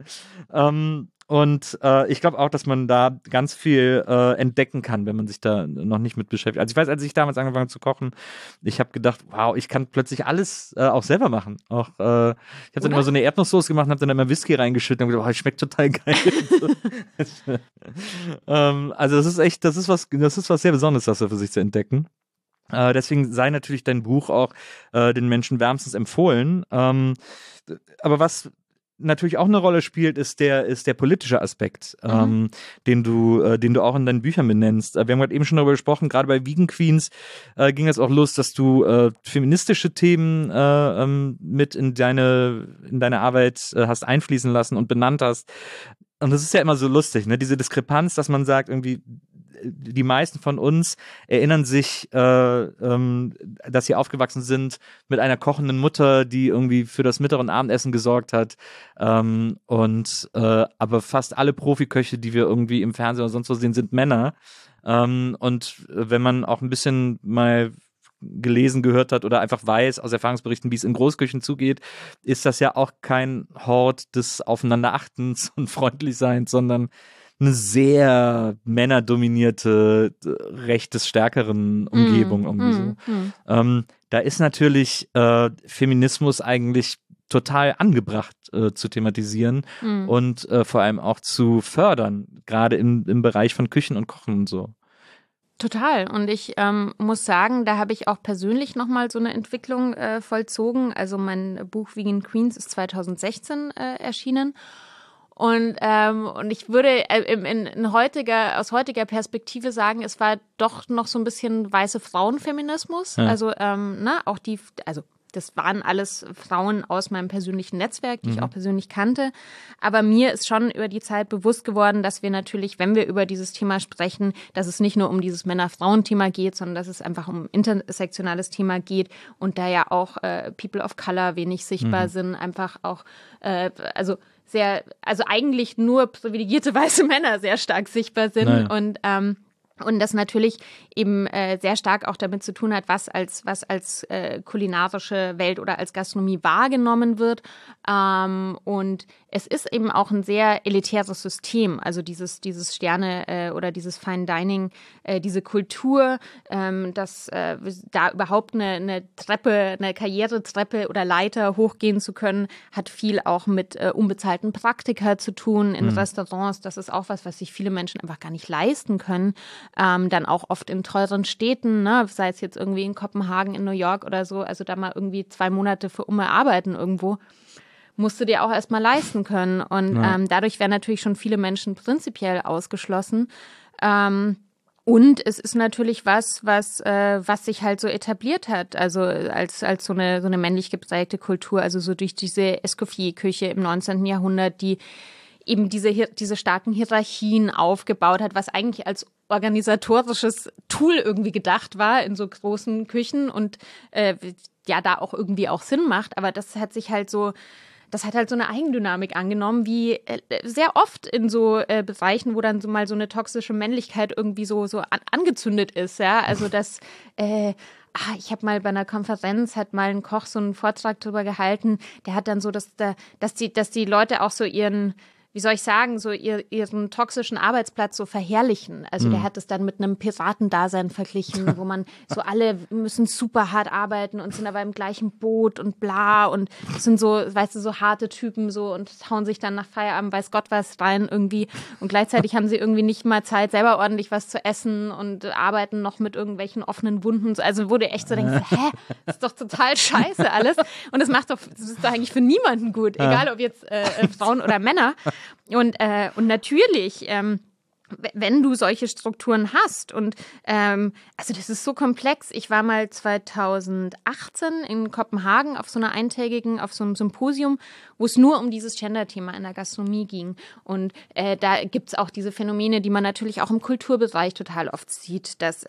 Und ich glaube auch, dass man da ganz viel entdecken kann, wenn man sich da noch nicht mit beschäftigt. Also ich weiß, als ich damals angefangen habe zu kochen, ich habe gedacht, wow, ich kann plötzlich alles auch selber machen. Auch ich habe dann immer so eine Erdnusssoße gemacht und habe dann immer Whisky reingeschüttet und gedacht, das schmeckt total geil. Also das ist was sehr Besonderes, das für sich zu entdecken. Deswegen sei natürlich dein Buch auch den Menschen wärmstens empfohlen. Aber was natürlich auch eine Rolle spielt, ist der politische Aspekt, den du auch in deinen Büchern benennst. Wir haben gerade eben schon darüber gesprochen, gerade bei Vegan Queens ging es auch los, dass du feministische Themen mit in deine Arbeit hast einfließen lassen und benannt hast. Und das ist ja immer so lustig, ne? Diese Diskrepanz, dass man sagt, irgendwie die meisten von uns erinnern sich, dass sie aufgewachsen sind mit einer kochenden Mutter, die irgendwie für das Mittag- und Abendessen gesorgt hat. Aber fast alle Profiköche, die wir irgendwie im Fernsehen oder sonst wo sehen, sind Männer. Und wenn man auch ein bisschen mal gelesen, gehört hat oder einfach weiß aus Erfahrungsberichten, wie es in Großküchen zugeht, ist das ja auch kein Hort des Aufeinanderachtens und Freundlichseins, sondern eine sehr männerdominierte, Recht des Stärkeren Umgebung irgendwie so. Da ist natürlich Feminismus eigentlich total angebracht zu thematisieren und vor allem auch zu fördern, gerade im Bereich von Küchen und Kochen und so. Total. Und ich muss sagen, da habe ich auch persönlich nochmal so eine Entwicklung vollzogen. Also mein Buch Vegan Queens ist 2016 erschienen. Und ich würde aus heutiger Perspektive sagen, es war doch noch so ein bisschen weiße Frauenfeminismus. Ja. Also auch das waren alles Frauen aus meinem persönlichen Netzwerk, die ich auch persönlich kannte. Aber mir ist schon über die Zeit bewusst geworden, dass wir natürlich, wenn wir über dieses Thema sprechen, dass es nicht nur um dieses Männer-Frauen-Thema geht, sondern dass es einfach um ein intersektionales Thema geht und da ja auch People of Color wenig sichtbar sind, einfach auch, also eigentlich nur privilegierte weiße Männer sehr stark sichtbar sind und das natürlich eben sehr stark auch damit zu tun hat, was als kulinarische Welt oder als Gastronomie wahrgenommen wird. Und es ist eben auch ein sehr elitäres System, also dieses Sterne oder dieses Fine Dining, diese Kultur, dass da überhaupt eine Treppe, eine Karrieretreppe oder Leiter hochgehen zu können, hat viel auch mit unbezahlten Praktika zu tun in Restaurants. Das ist auch was sich viele Menschen einfach gar nicht leisten können. Dann auch oft in teuren Städten, ne? Sei es jetzt irgendwie in Kopenhagen, in New York oder so, also da mal irgendwie 2 Monate für arbeiten irgendwo, musst du dir auch erstmal leisten können. Und dadurch werden natürlich schon viele Menschen prinzipiell ausgeschlossen. Und es ist natürlich was sich halt so etabliert hat, also als so eine männlich geprägte Kultur, also so durch diese Escoffier-Küche im 19. Jahrhundert, die eben diese starken Hierarchien aufgebaut hat, was eigentlich als organisatorisches Tool irgendwie gedacht war in so großen Küchen und da auch irgendwie auch Sinn macht, aber das hat halt so eine Eigendynamik angenommen, wie sehr oft in so Bereichen, wo dann so mal so eine toxische Männlichkeit irgendwie so angezündet ist, ja, also dass ich habe mal bei einer Konferenz, hat mal ein Koch so einen Vortrag drüber gehalten, der hat dann so, dass die Leute auch so ihren, wie soll ich sagen, so ihren toxischen Arbeitsplatz so verherrlichen. Also der hat es dann mit einem Piratendasein verglichen, wo man so alle müssen super hart arbeiten und sind aber im gleichen Boot und bla und sind so, weißt du, so harte Typen so und hauen sich dann nach Feierabend weiß Gott was rein irgendwie und gleichzeitig haben sie irgendwie nicht mal Zeit, selber ordentlich was zu essen und arbeiten noch mit irgendwelchen offenen Wunden. Also wo du echt so denkst, das ist doch total scheiße alles und das ist doch eigentlich für niemanden gut, egal ob jetzt Frauen oder Männer. Und natürlich, wenn du solche Strukturen hast und also das ist so komplex. Ich war mal 2018 in Kopenhagen auf so einem Symposium, wo es nur um dieses Gender-Thema in der Gastronomie ging. Und da gibt's auch diese Phänomene, die man natürlich auch im Kulturbereich total oft sieht, dass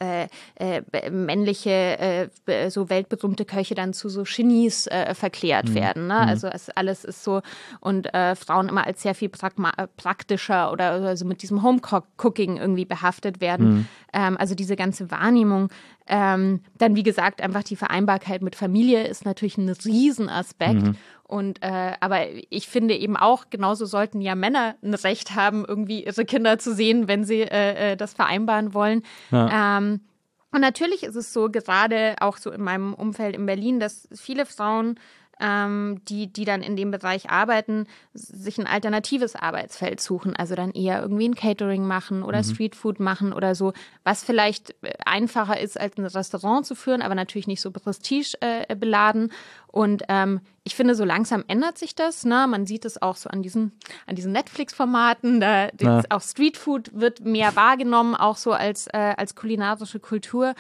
männliche, so weltberühmte Köche dann zu so Genies verklärt werden. Ne? Also alles ist so und Frauen immer als sehr viel praktischer oder so mit diesem Home-Cooking irgendwie behaftet werden. Also diese ganze Wahrnehmung. Dann, wie gesagt, einfach die Vereinbarkeit mit Familie ist natürlich ein Riesenaspekt. Und aber ich finde eben auch, genauso sollten ja Männer ein Recht haben, irgendwie ihre Kinder zu sehen, wenn sie das vereinbaren wollen. Ja. Und natürlich ist es so, gerade auch so in meinem Umfeld in Berlin, dass viele Frauen die dann in dem Bereich arbeiten, sich ein alternatives Arbeitsfeld suchen, also dann eher irgendwie ein Catering machen oder Streetfood machen oder so, was vielleicht einfacher ist, als ein Restaurant zu führen, aber natürlich nicht so prestigebeladen. Und ich finde, so langsam ändert sich das. Ne? Man sieht es auch so an diesen Netflix-Formaten. Auch Streetfood wird mehr wahrgenommen, auch so als kulinarische Kultur.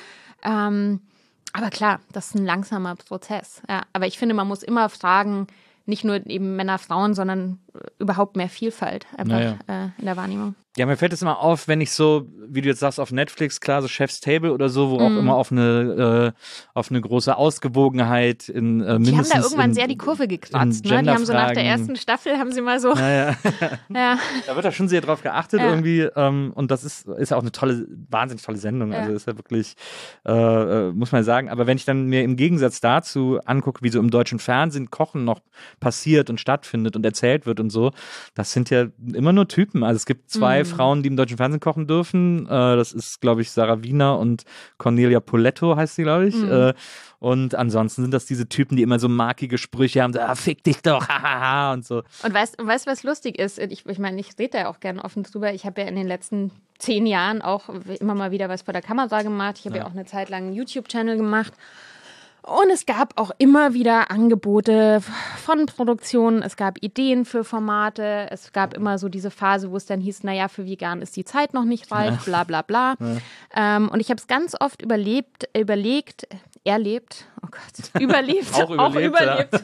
Aber klar, das ist ein langsamer Prozess. Ja, aber ich finde, man muss immer fragen, nicht nur eben Männer, Frauen, sondern überhaupt mehr Vielfalt einfach in der Wahrnehmung. Ja, mir fällt es immer auf, wenn ich so, wie du jetzt sagst, auf Netflix, klar, so Chef's Table oder so, wo auch immer auf eine große Ausgewogenheit in mindestens. Die haben da irgendwann sehr die Kurve gekratzt, ne? Die haben so nach der ersten Staffel, haben sie mal so. Ja. Da wird da schon sehr drauf geachtet irgendwie und das ist ja auch eine wahnsinnig tolle Sendung, also ist ja wirklich, muss man sagen, aber wenn ich dann mir im Gegensatz dazu angucke, wie so im deutschen Fernsehen Kochen noch passiert und stattfindet und erzählt wird und so, das sind ja immer nur Typen, also es gibt 2 Frauen, die im deutschen Fernsehen kochen dürfen. Das ist, glaube ich, Sarah Wiener und Cornelia Poletto heißt sie, glaube ich. Und ansonsten sind das diese Typen, die immer so markige Sprüche haben, so, fick dich doch, hahaha und so. Und weißt du, was lustig ist? Ich meine, ich rede da auch gerne offen drüber. Ich habe ja in den letzten 10 Jahren auch immer mal wieder was vor der Kamera gemacht. Ich habe ja auch eine Zeit lang einen YouTube-Channel gemacht. Und es gab auch immer wieder Angebote von Produktionen, es gab Ideen für Formate, es gab immer so diese Phase, wo es dann hieß, naja, für vegan ist die Zeit noch nicht reif, bla bla bla. Und ich habe es ganz oft überlegt, erlebt, oh Gott, überlebt, Auch überlebt,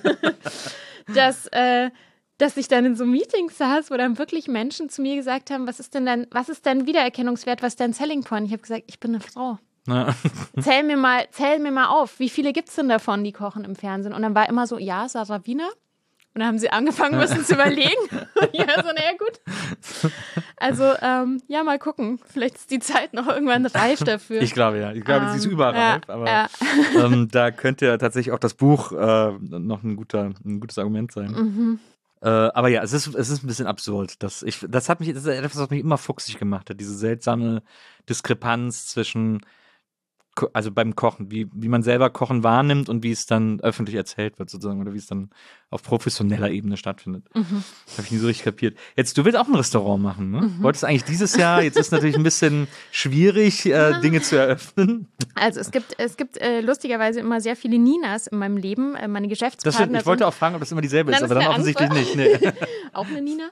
dass ich dann in so Meetings saß, wo dann wirklich Menschen zu mir gesagt haben, was ist dein Wiedererkennungswert, was ist dein Selling Point? Ich habe gesagt, ich bin eine Frau. Ja. Zähl mir mal auf, wie viele gibt es denn davon, die kochen im Fernsehen? Und dann war immer so, ja, Sarah Wiener. Und dann haben sie angefangen, ein bisschen zu überlegen. Und ich war so, naja, gut. Also, ja, mal gucken. Vielleicht ist die Zeit noch irgendwann reif dafür. Ich glaube, ja. Ich glaube, sie ist überall reif. Aber ja. da könnte ja tatsächlich auch das Buch noch ein gutes Argument sein. Aber ja, es ist ein bisschen absurd. Das ist etwas, was mich immer fuchsig gemacht hat. Diese seltsame Diskrepanz zwischen, also beim Kochen, wie man selber Kochen wahrnimmt und wie es dann öffentlich erzählt wird sozusagen oder wie es dann auf professioneller Ebene stattfindet. Das habe ich nie so richtig kapiert. Jetzt, du willst auch ein Restaurant machen, ne? Wolltest eigentlich dieses Jahr, jetzt ist natürlich ein bisschen schwierig, Dinge zu eröffnen. Also es gibt lustigerweise immer sehr viele Ninas in meinem Leben. Meine Geschäftspartnerin. Ich wollte auch fragen, ob das immer dieselbe ist, Nein, aber dann offensichtlich nicht. Nee. Auch eine Nina.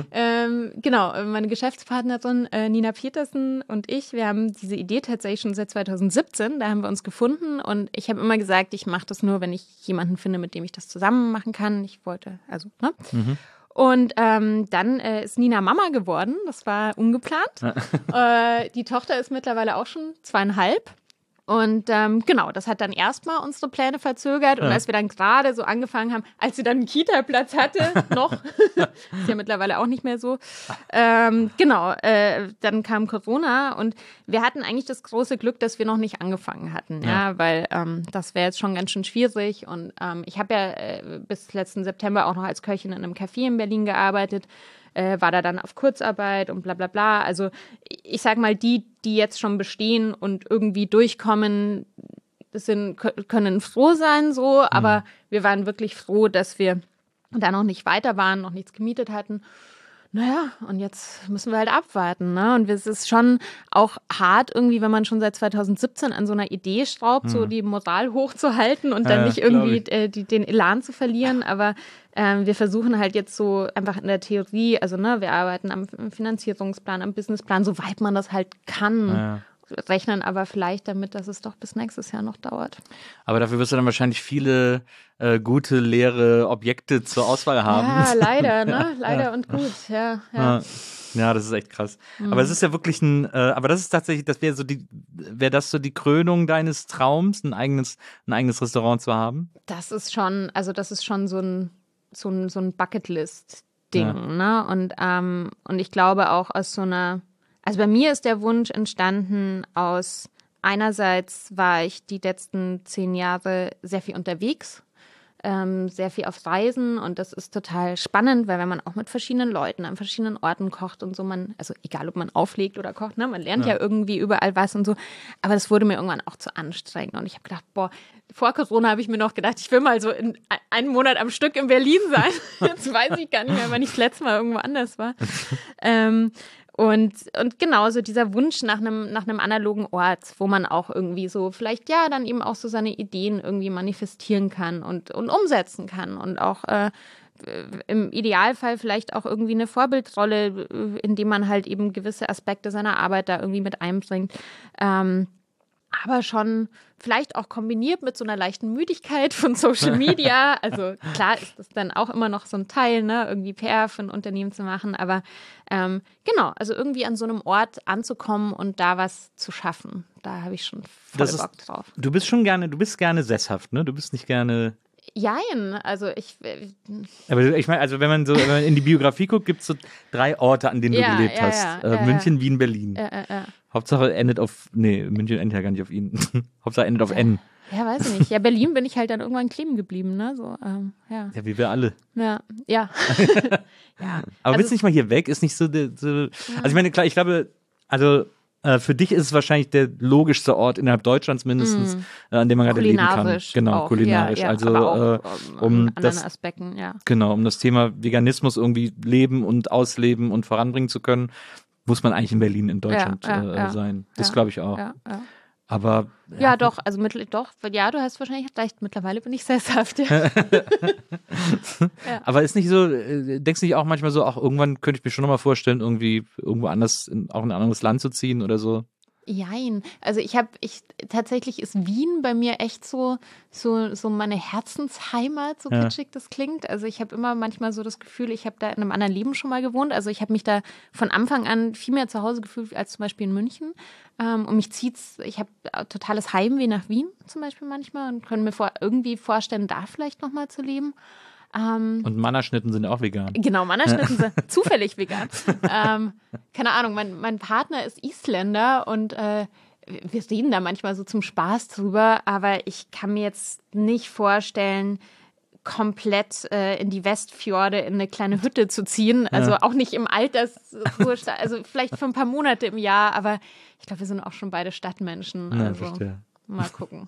Genau, meine Geschäftspartnerin Nina Petersen und ich, wir haben diese Idee tatsächlich schon seit 2017. Da haben wir uns gefunden und ich habe immer gesagt, ich mache das nur, wenn ich jemanden finde, mit dem ich das zusammen machen kann. Ich wollte, also, ne? Und dann ist Nina Mama geworden. Das war ungeplant. Die Tochter ist mittlerweile auch schon 2,5. Und genau, das hat dann erstmal unsere Pläne verzögert. Und als wir dann gerade so angefangen haben, als sie dann einen Kita-Platz hatte, noch, ist ja mittlerweile auch nicht mehr so, genau, dann kam Corona und wir hatten eigentlich das große Glück, dass wir noch nicht angefangen hatten, ja, weil das wäre jetzt schon ganz schön schwierig. Und ich habe ja bis letzten September auch noch als Köchin in einem Café in Berlin gearbeitet. War da dann auf Kurzarbeit und bla bla bla. Also ich sag mal, die jetzt schon bestehen und irgendwie durchkommen, können froh sein so, aber wir waren wirklich froh, dass wir da noch nicht weiter waren, noch nichts gemietet hatten. Naja, und jetzt müssen wir halt abwarten, ne? Und es ist schon auch hart irgendwie, wenn man schon seit 2017 an so einer Idee schraubt, so die Moral hochzuhalten und dann nicht irgendwie den Elan zu verlieren. Aber wir versuchen halt jetzt so einfach in der Theorie, also ne, wir arbeiten am Finanzierungsplan, am Businessplan, soweit man das halt kann. Rechnen aber vielleicht damit, dass es doch bis nächstes Jahr noch dauert. Aber dafür wirst du dann wahrscheinlich viele gute, leere Objekte zur Auswahl haben. Ja, leider, ne? Leider und gut, ja. Ja, das ist echt krass. Aber es ist ja wirklich aber das ist tatsächlich, wäre das so die Krönung deines Traums, ein eigenes Restaurant zu haben? Das ist schon so ein Bucketlist-Ding, ne? Und ich glaube auch aus so einer, also bei mir ist der Wunsch entstanden aus, einerseits war ich die letzten 10 Jahre sehr viel unterwegs, sehr viel auf Reisen und das ist total spannend, weil wenn man auch mit verschiedenen Leuten an verschiedenen Orten kocht und so, also egal, ob man auflegt oder kocht, ne, man lernt ja irgendwie überall was und so, aber das wurde mir irgendwann auch zu anstrengend und ich habe gedacht, vor Corona habe ich mir noch gedacht, ich will mal so in einen Monat am Stück in Berlin sein. Jetzt weiß ich gar nicht mehr, wann ich das letzte Mal irgendwo anders war. Und genauso dieser Wunsch nach einem analogen Ort, wo man auch irgendwie so vielleicht ja dann eben auch so seine Ideen irgendwie manifestieren kann und umsetzen kann und auch im Idealfall vielleicht auch irgendwie eine Vorbildrolle, indem man halt eben gewisse Aspekte seiner Arbeit da irgendwie mit einbringt. Aber schon vielleicht auch kombiniert mit so einer leichten Müdigkeit von Social Media. Also klar ist das dann auch immer noch so ein Teil, ne, irgendwie PR für ein Unternehmen zu machen. Aber genau, also irgendwie an so einem Ort anzukommen und da was zu schaffen. Da habe ich schon voll Bock drauf. Du bist gerne sesshaft, ne? Du bist nicht gerne... Jein, also Aber ich meine, also wenn man in die Biografie guckt, gibt es so 3 Orte, an denen du gelebt hast. München, Wien, Berlin. Hauptsache endet auf, München endet ja gar nicht auf ihn. Hauptsache endet auf N. Ja, weiß ich nicht. Ja, Berlin bin ich halt dann irgendwann kleben geblieben, ne? So, ja. Ja, wie wir alle. Ja. Ja. Aber willst du nicht mal hier weg? Ist nicht so, also ich meine, klar, ich glaube, also für dich ist es wahrscheinlich der logischste Ort innerhalb Deutschlands mindestens, an dem man gerade leben kann. Genau, auch, kulinarisch. Ja, also aber auch, um anderen Aspekten, ja. Genau, um das Thema Veganismus irgendwie leben und ausleben und voranbringen zu können, muss man eigentlich in Berlin, in Deutschland sein. Das glaube ich auch. Ja. Aber ja, doch, also ja, du hast wahrscheinlich recht, mittlerweile bin ich sesshaft. Ja. Aber ist nicht so, denkst du nicht auch manchmal so, auch irgendwann könnte ich mir schon nochmal vorstellen, irgendwie irgendwo anders, auch in ein anderes Land zu ziehen oder so? Jein. Also tatsächlich ist Wien bei mir echt so meine Herzensheimat, so kitschig das klingt. Also ich habe immer manchmal so das Gefühl, ich habe da in einem anderen Leben schon mal gewohnt. Also ich habe mich da von Anfang an viel mehr zu Hause gefühlt als zum Beispiel in München. Und ich habe totales Heimweh nach Wien zum Beispiel manchmal und können mir irgendwie vorstellen, da vielleicht nochmal zu leben. Und Mannerschnitten sind auch vegan. Genau, Mannerschnitten sind zufällig vegan. Keine Ahnung, mein Partner ist Isländer und wir reden da manchmal so zum Spaß drüber, aber ich kann mir jetzt nicht vorstellen, komplett in die Westfjorde in eine kleine Hütte zu ziehen. Also auch nicht im Altersruhestand, also vielleicht für ein paar Monate im Jahr, aber ich glaube, wir sind auch schon beide Stadtmenschen. Ja, also verstehe. Mal gucken.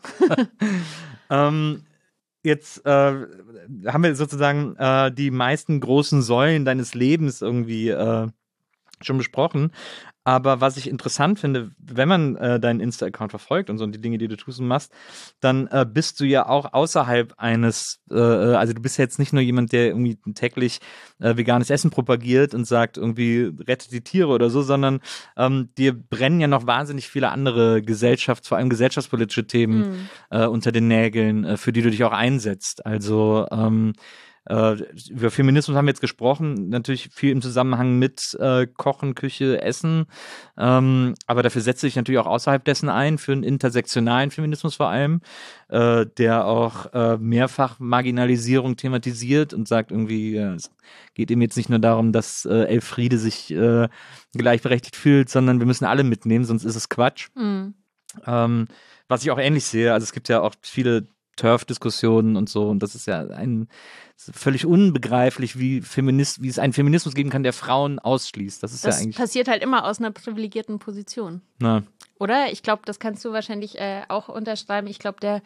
Jetzt haben wir sozusagen die meisten großen Säulen deines Lebens irgendwie schon besprochen. Aber was ich interessant finde, wenn man deinen Insta-Account verfolgt und so und die Dinge, die du tust und machst, dann bist du ja auch außerhalb eines, also du bist ja jetzt nicht nur jemand, der irgendwie täglich veganes Essen propagiert und sagt, irgendwie rettet die Tiere oder so, sondern dir brennen ja noch wahnsinnig viele andere vor allem gesellschaftspolitische Themen unter den Nägeln, für die du dich auch einsetzt. Also über Feminismus haben wir jetzt gesprochen, natürlich viel im Zusammenhang mit Kochen, Küche, Essen, aber dafür setzt sich natürlich auch außerhalb dessen ein, für einen intersektionalen Feminismus vor allem, der auch mehrfach Marginalisierung thematisiert und sagt irgendwie, es geht eben jetzt nicht nur darum, dass Elfriede sich gleichberechtigt fühlt, sondern wir müssen alle mitnehmen, sonst ist es Quatsch. Was ich auch ähnlich sehe, also es gibt ja auch viele TERF-Diskussionen und so. Und das ist ja völlig unbegreiflich, wie es einen Feminismus geben kann, der Frauen ausschließt. Das ist ja eigentlich. Das passiert halt immer aus einer privilegierten Position. Na. Oder? Ich glaube, das kannst du wahrscheinlich auch unterschreiben. Ich glaube,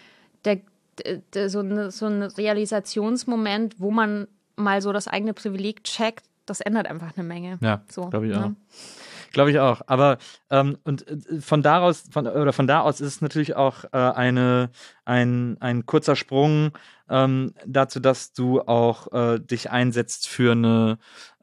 so ein Realisationsmoment, wo man mal so das eigene Privileg checkt, das ändert einfach eine Menge. Ja, so, glaube ich auch. Ne? Glaube ich auch. Aber von da aus ist es natürlich auch ein kurzer Sprung dazu, dass du auch dich einsetzt für eine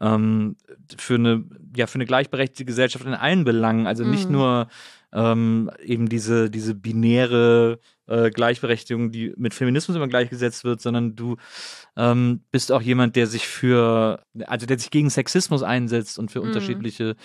gleichberechtigte Gesellschaft in allen Belangen. Also nicht nur eben diese binäre Gleichberechtigung, die mit Feminismus immer gleichgesetzt wird, sondern du bist auch jemand, der sich gegen Sexismus einsetzt und für unterschiedliche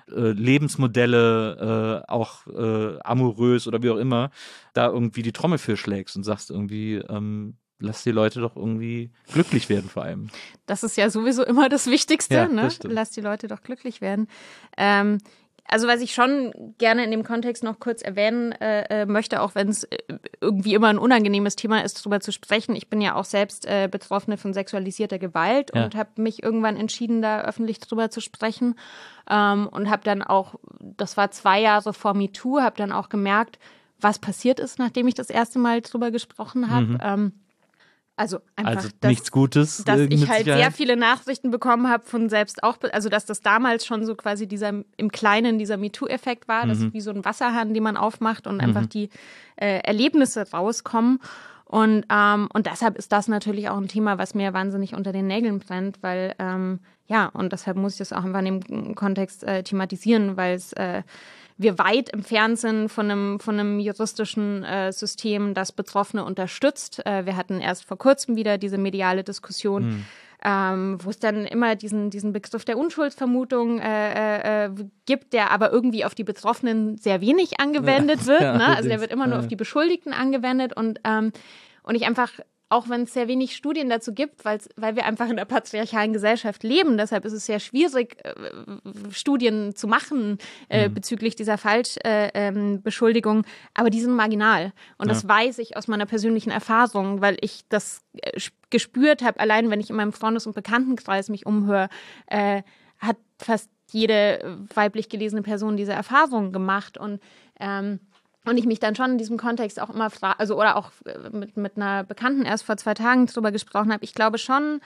Lebensmodelle, auch amorös oder wie auch immer, da irgendwie die Trommel für schlägst und sagst irgendwie, lass die Leute doch irgendwie glücklich werden vor allem. Das ist ja sowieso immer das Wichtigste, ja, ne? Das stimmt. Lass die Leute doch glücklich werden. Also was ich schon gerne in dem Kontext noch kurz erwähnen möchte, auch wenn es irgendwie immer ein unangenehmes Thema ist, darüber zu sprechen. Ich bin ja auch selbst Betroffene von sexualisierter Gewalt und habe mich irgendwann entschieden, da öffentlich drüber zu sprechen. Und habe dann auch, das war 2 Jahre vor MeToo, habe dann auch gemerkt, was passiert ist, nachdem ich das erste Mal drüber gesprochen habe. Also einfach, nichts Gutes. Dass ich halt sehr viele Nachrichten bekommen habe von selbst auch, also dass das damals schon so quasi im Kleinen dieser MeToo-Effekt war, das ist wie so ein Wasserhahn, den man aufmacht und einfach die Erlebnisse rauskommen. Und deshalb ist das natürlich auch ein Thema, was mir wahnsinnig unter den Nägeln brennt, weil und deshalb muss ich das auch einfach in dem Kontext thematisieren, weil es wir weit entfernt sind von einem juristischen System, das Betroffene unterstützt. Wir hatten erst vor kurzem wieder diese mediale Diskussion, wo es dann immer diesen Begriff der Unschuldsvermutung gibt, der aber irgendwie auf die Betroffenen sehr wenig angewendet wird. Ne? Also der wird immer nur auf die Beschuldigten angewendet und ich einfach, auch wenn es sehr wenig Studien dazu gibt, weil wir einfach in einer patriarchalen Gesellschaft leben. Deshalb ist es sehr schwierig, Studien zu machen bezüglich dieser Falschbeschuldigung. Aber die sind marginal. Und das weiß ich aus meiner persönlichen Erfahrung, weil ich das gespürt habe, allein wenn ich in meinem Freundes- und Bekanntenkreis mich umhöre, hat fast jede weiblich gelesene Person diese Erfahrung gemacht. Und ich mich dann schon in diesem Kontext auch immer frage, also oder auch mit einer Bekannten erst vor 2 Tagen drüber gesprochen habe, ich glaube schon,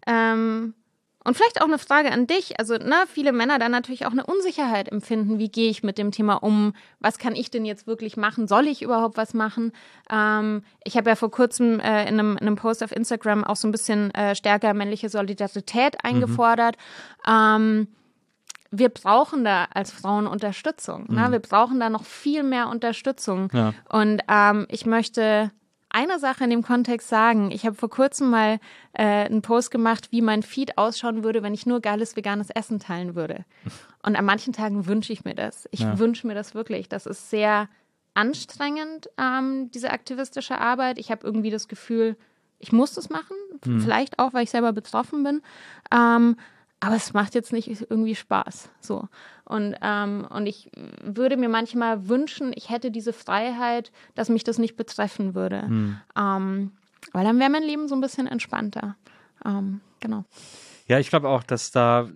und vielleicht auch eine Frage an dich, also viele Männer dann natürlich auch eine Unsicherheit empfinden, wie gehe ich mit dem Thema um, was kann ich denn jetzt wirklich machen, soll ich überhaupt was machen? Ich habe ja vor kurzem in einem Post auf Instagram auch so ein bisschen stärker männliche Solidarität eingefordert, wir brauchen da als Frauen Unterstützung. Ne? Wir brauchen da noch viel mehr Unterstützung. Ja. Und ich möchte eine Sache in dem Kontext sagen. Ich habe vor kurzem mal einen Post gemacht, wie mein Feed ausschauen würde, wenn ich nur geiles veganes Essen teilen würde. Und an manchen Tagen wünsche ich mir das. Ich wünsche mir das wirklich. Das ist sehr anstrengend, diese aktivistische Arbeit. Ich habe irgendwie das Gefühl, ich muss das machen. Vielleicht auch, weil ich selber betroffen bin. Aber es macht jetzt nicht irgendwie Spaß. So. Und ich würde mir manchmal wünschen, ich hätte diese Freiheit, dass mich das nicht betreffen würde. Weil dann wäre mein Leben so ein bisschen entspannter. Genau. Ja, ich glaube auch, dass da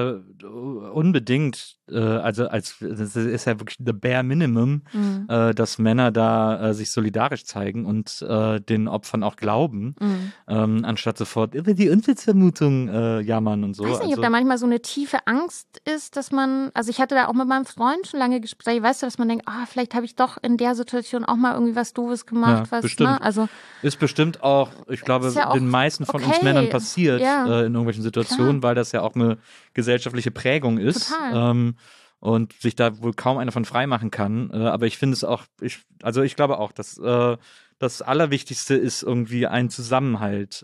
unbedingt, das ist ja wirklich the bare minimum, dass Männer da sich solidarisch zeigen und den Opfern auch glauben, anstatt sofort über die Unschuldsvermutung jammern und so. Ich weiß nicht, ob da manchmal so eine tiefe Angst ist, dass man, also ich hatte da auch mit meinem Freund schon lange Gespräche, weißt du, dass man denkt, vielleicht habe ich doch in der Situation auch mal irgendwie was Doofes gemacht. Ja, bestimmt. Ne? Also, ist bestimmt auch, ich glaube, ja auch den meisten von uns Männern passiert in irgendwelchen Situationen, weil das ja auch eine gesellschaftliche Prägung ist. Total. Und sich da wohl kaum einer von frei machen kann. Aber ich finde es auch, ich glaube auch, dass das Allerwichtigste ist irgendwie ein Zusammenhalt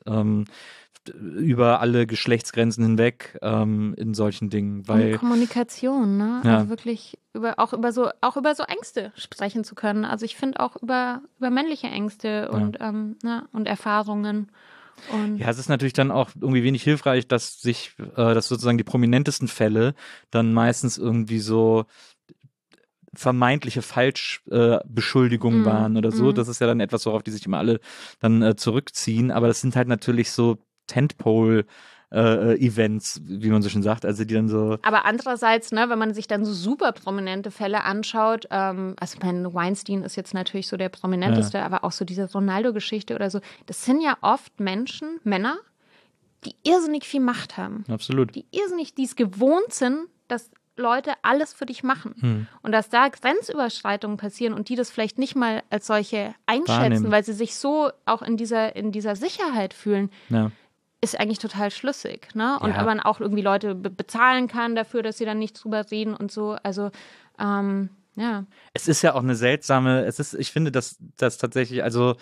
über alle Geschlechtsgrenzen hinweg in solchen Dingen. Weil, und Kommunikation, ne? Ja. Also wirklich auch über so Ängste sprechen zu können. Also ich finde auch über männliche Ängste und Erfahrungen. Und ja, es ist natürlich dann auch irgendwie wenig hilfreich, dass sozusagen die prominentesten Fälle dann meistens irgendwie so vermeintliche Falschbeschuldigungen waren oder so. Das ist ja dann etwas, worauf die sich immer alle dann zurückziehen. Aber das sind halt natürlich so Tentpole Events, wie man so schön sagt, also die dann so. Aber andererseits, ne, wenn man sich dann so super prominente Fälle anschaut, also ich meine, Weinstein ist jetzt natürlich so der prominenteste, aber auch so diese Ronaldo-Geschichte oder so, das sind ja oft Männer, die irrsinnig viel Macht haben. Absolut. Die es gewohnt sind, dass Leute alles für dich machen. Und dass da Grenzüberschreitungen passieren und die das vielleicht nicht mal als solche einschätzen, wahrnehmen, weil sie sich so auch in dieser Sicherheit fühlen. Ja. Ist eigentlich total schlüssig, ne? Und Ja. aber man auch irgendwie Leute bezahlen kann dafür, dass sie dann nicht drüber reden und so. Also, ja. Es ist ja auch eine seltsame, ich finde, dass das tatsächlich, also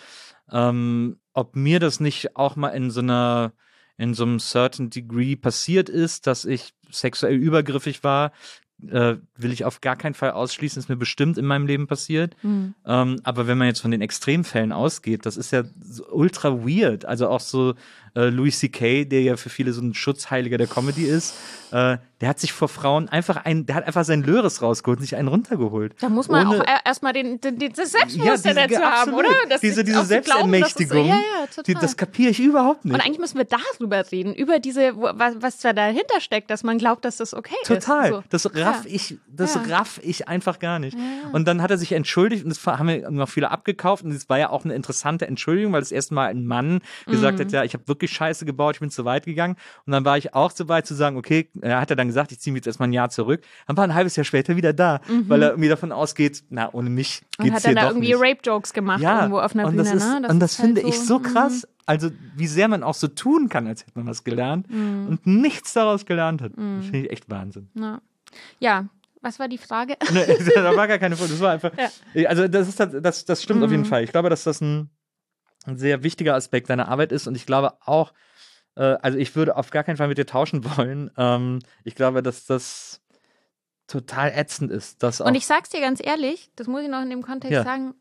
ob mir das nicht auch mal in so einem certain degree passiert ist, dass ich sexuell übergriffig war, will ich auf gar keinen Fall ausschließen, ist mir bestimmt in meinem Leben passiert. Aber wenn man jetzt von den Extremfällen ausgeht, das ist ja so ultra weird. Also auch so Louis C.K., der ja für viele so ein Schutzheiliger der Comedy ist, der hat sich vor Frauen der hat einfach seinen Löres rausgeholt und sich einen runtergeholt. Da muss man auch erstmal das Selbstbewusstsein dazu haben, oder? Diese auch Selbstermächtigung, total. das kapiere ich überhaupt nicht. Und eigentlich müssen wir darüber reden, über was da dahinter steckt, dass man glaubt, dass das okay Total. ist. Das raff ich einfach gar nicht. Und dann hat er sich entschuldigt und das haben mir noch viele abgekauft und es war ja auch eine interessante Entschuldigung, weil das erste Mal ein Mann gesagt hat, ja, ich habe wirklich Scheiße gebaut, ich bin zu weit gegangen. Und dann war ich auch so weit zu sagen, okay, er hat dann gesagt, ich ziehe mich jetzt erstmal ein Jahr zurück. Dann war ein halbes Jahr später wieder da, weil er irgendwie davon ausgeht, ohne mich geht's hier doch nicht. Und hat dann da irgendwie Rape-Jokes gemacht irgendwo auf einer Bühne. Das finde ich so krass. Also wie sehr man auch so tun kann, als hätte man was gelernt und nichts daraus gelernt hat. Das finde ich echt Wahnsinn. Ja. Was war die Frage? Da war gar keine Frage. Das war einfach. Ja. Also das stimmt auf jeden Fall. Ich glaube, dass das ein sehr wichtiger Aspekt deiner Arbeit ist und ich glaube auch, also ich würde auf gar keinen Fall mit dir tauschen wollen. Ich glaube, dass das total ätzend ist. Und ich sag's dir ganz ehrlich, das muss ich noch in dem Kontext sagen,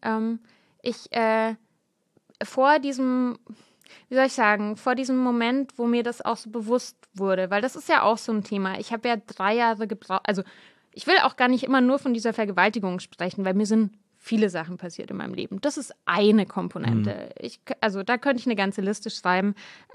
vor diesem Moment, wo mir das auch so bewusst wurde, weil das ist ja auch so ein Thema. Ich habe ja 3 Jahre gebraucht, also ich will auch gar nicht immer nur von dieser Vergewaltigung sprechen, weil mir sind viele Sachen passiert in meinem Leben. Das ist eine Komponente. Also da könnte ich eine ganze Liste schreiben.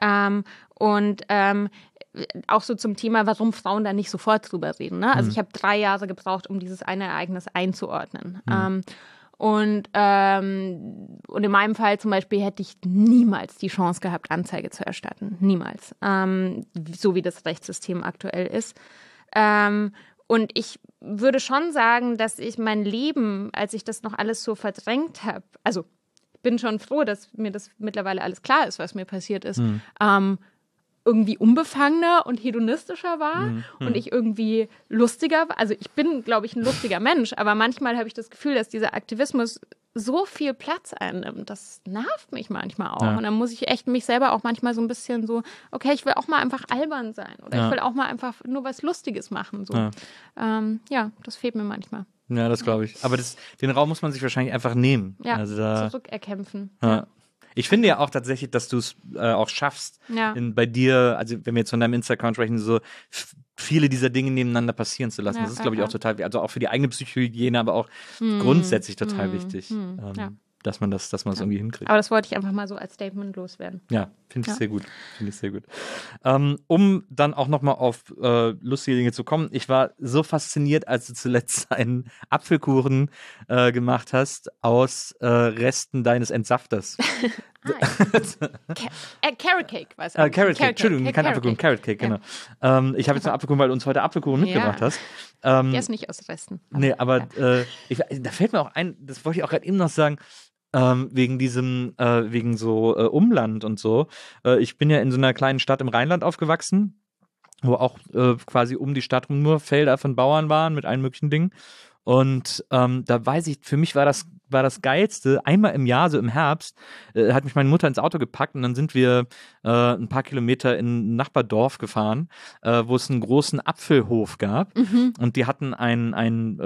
Auch so zum Thema, warum Frauen da nicht sofort drüber reden. Ne? Also ich habe 3 Jahre gebraucht, um dieses eine Ereignis einzuordnen. Und in meinem Fall zum Beispiel hätte ich niemals die Chance gehabt, Anzeige zu erstatten. Niemals. So wie das Rechtssystem aktuell ist. Und ich würde schon sagen, dass ich mein Leben, als ich das noch alles so verdrängt habe, also bin schon froh, dass mir das mittlerweile alles klar ist, was mir passiert ist, irgendwie unbefangener und hedonistischer war und ich irgendwie lustiger war. Also ich bin, glaube ich, ein lustiger Mensch, aber manchmal habe ich das Gefühl, dass dieser Aktivismus so viel Platz einnimmt. Das nervt mich manchmal auch. Ja. Und dann muss ich echt mich selber auch manchmal so ein bisschen so, okay, ich will auch mal einfach albern sein oder ich will auch mal einfach nur was Lustiges machen. So. Ja, das fehlt mir manchmal. Ja, das glaube ich. Aber den Raum muss man sich wahrscheinlich einfach nehmen. Ja, also da, zurückerkämpfen. ja. Ich finde ja auch tatsächlich, dass du es auch schaffst, Ja. bei dir, also wenn wir jetzt von deinem Instagram sprechen, so viele dieser Dinge nebeneinander passieren zu lassen. Ja, Das ist, glaube ich, ja, auch total, also auch für die eigene Psychohygiene, aber auch grundsätzlich total wichtig, ja. dass man das irgendwie hinkriegt. Aber das wollte ich einfach mal so als Statement loswerden. Ja, finde ich Ja. sehr gut. Finde ich sehr gut. Um dann auch nochmal auf lustige Dinge zu kommen. Ich war so fasziniert, als du zuletzt einen Apfelkuchen gemacht hast aus Resten deines Entsafters. Carrot Cake, weißt du? Carrot Cake, Entschuldigung, kein Apfelkuchen, Carrot Cake, genau. Ich habe jetzt einen Apfelkuchen, weil du uns heute Apfelkuchen mitgebracht hast. Der ist nicht aus Resten. Nee, aber da fällt mir auch ein, das wollte ich auch gerade eben noch sagen, wegen so Umland und so. Ich bin ja in so einer kleinen Stadt im Rheinland aufgewachsen, wo auch quasi um die Stadt rum nur Felder von Bauern waren mit allen möglichen Dingen. Und da weiß ich, für mich war das Geilste, einmal im Jahr, so im Herbst, hat mich meine Mutter ins Auto gepackt und dann sind wir ein paar Kilometer in ein Nachbardorf gefahren, wo es einen großen Apfelhof gab und die hatten einen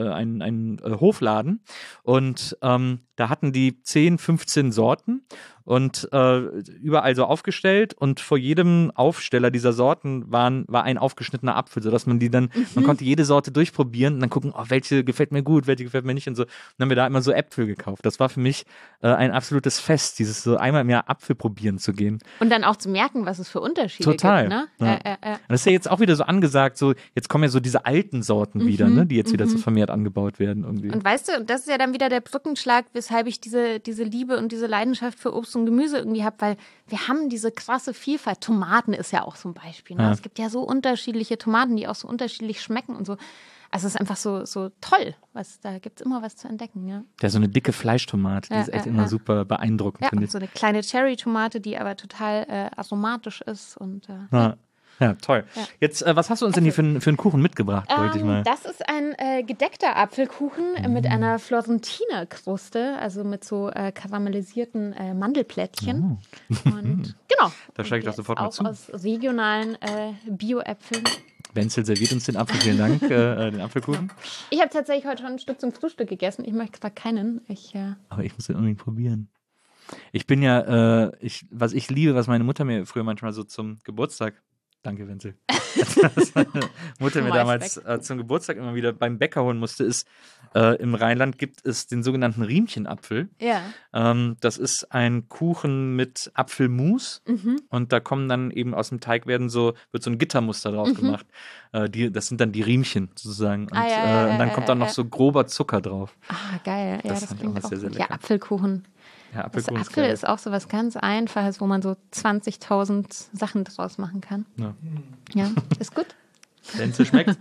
Hofladen und da hatten die 10, 15 Sorten und überall so aufgestellt und vor jedem Aufsteller dieser Sorten war ein aufgeschnittener Apfel, sodass man man konnte jede Sorte durchprobieren und dann gucken, oh, welche gefällt mir gut, welche gefällt mir nicht und so. Und dann haben wir da immer so Äpfel gekauft. Das war für mich ein absolutes Fest, dieses so einmal im Jahr Apfel probieren zu gehen. Und dann auch zu merken, was es für Unterschiede Total. gibt. Ne? Ja. Und das ist ja jetzt auch wieder so angesagt, so jetzt kommen ja so diese alten Sorten wieder, ne, die jetzt wieder so vermehrt angebaut werden irgendwie. Und weißt du, das ist ja dann wieder der Brückenschlag, weshalb ich diese Liebe und diese Leidenschaft für Obst und Gemüse irgendwie habe, weil wir haben diese krasse Vielfalt. Tomaten ist ja auch so ein Beispiel. Ne? Ja. Es gibt ja so unterschiedliche Tomaten, die auch so unterschiedlich schmecken und so. Also es ist einfach so toll. Da gibt es immer was zu entdecken. Ja, Ja, so eine dicke Fleischtomate, die ist echt immer super beeindruckend, ja finde und ich. so eine kleine Cherry-Tomate, die aber total aromatisch ist. Und, Ja, toll. Ja. Jetzt, was hast du uns denn hier für einen Kuchen mitgebracht, wollte ich mal. Das ist ein gedeckter Apfelkuchen mit einer Florentiner-Kruste, also mit so karamellisierten Mandelplättchen. Und genau. Da steige ich doch sofort mal auch zu. aus regionalen Bio-Äpfeln. Wenzel serviert uns den Apfel, vielen Dank, den Apfelkuchen. Ich habe tatsächlich heute schon ein Stück zum Frühstück gegessen. Ich möchte zwar keinen. Aber ich muss den unbedingt probieren. Ich bin ja, was ich liebe, was meine Mutter mir früher manchmal so zum Geburtstag, danke Wenzel, was meine Mutter mir damals zum Geburtstag immer wieder beim Bäcker holen musste, ist, im Rheinland gibt es den sogenannten Riemchenapfel. Ja. Das ist ein Kuchen mit Apfelmus und da kommen dann eben aus dem Teig wird so ein Gittermuster drauf gemacht. Das sind dann die Riemchen sozusagen. Und, und dann kommt dann noch so grober Zucker drauf. Ah, geil. Ja, Das das fand ich klingt auch auch sehr, sehr gut. Ja, lecker. Apfelkuchen. Ja, Das Apfelkuchen Apfel geil. ist auch so was ganz Einfaches, wo man so 20.000 Sachen draus machen kann. Ja. Ja, ist gut. Wenzel schmeckt.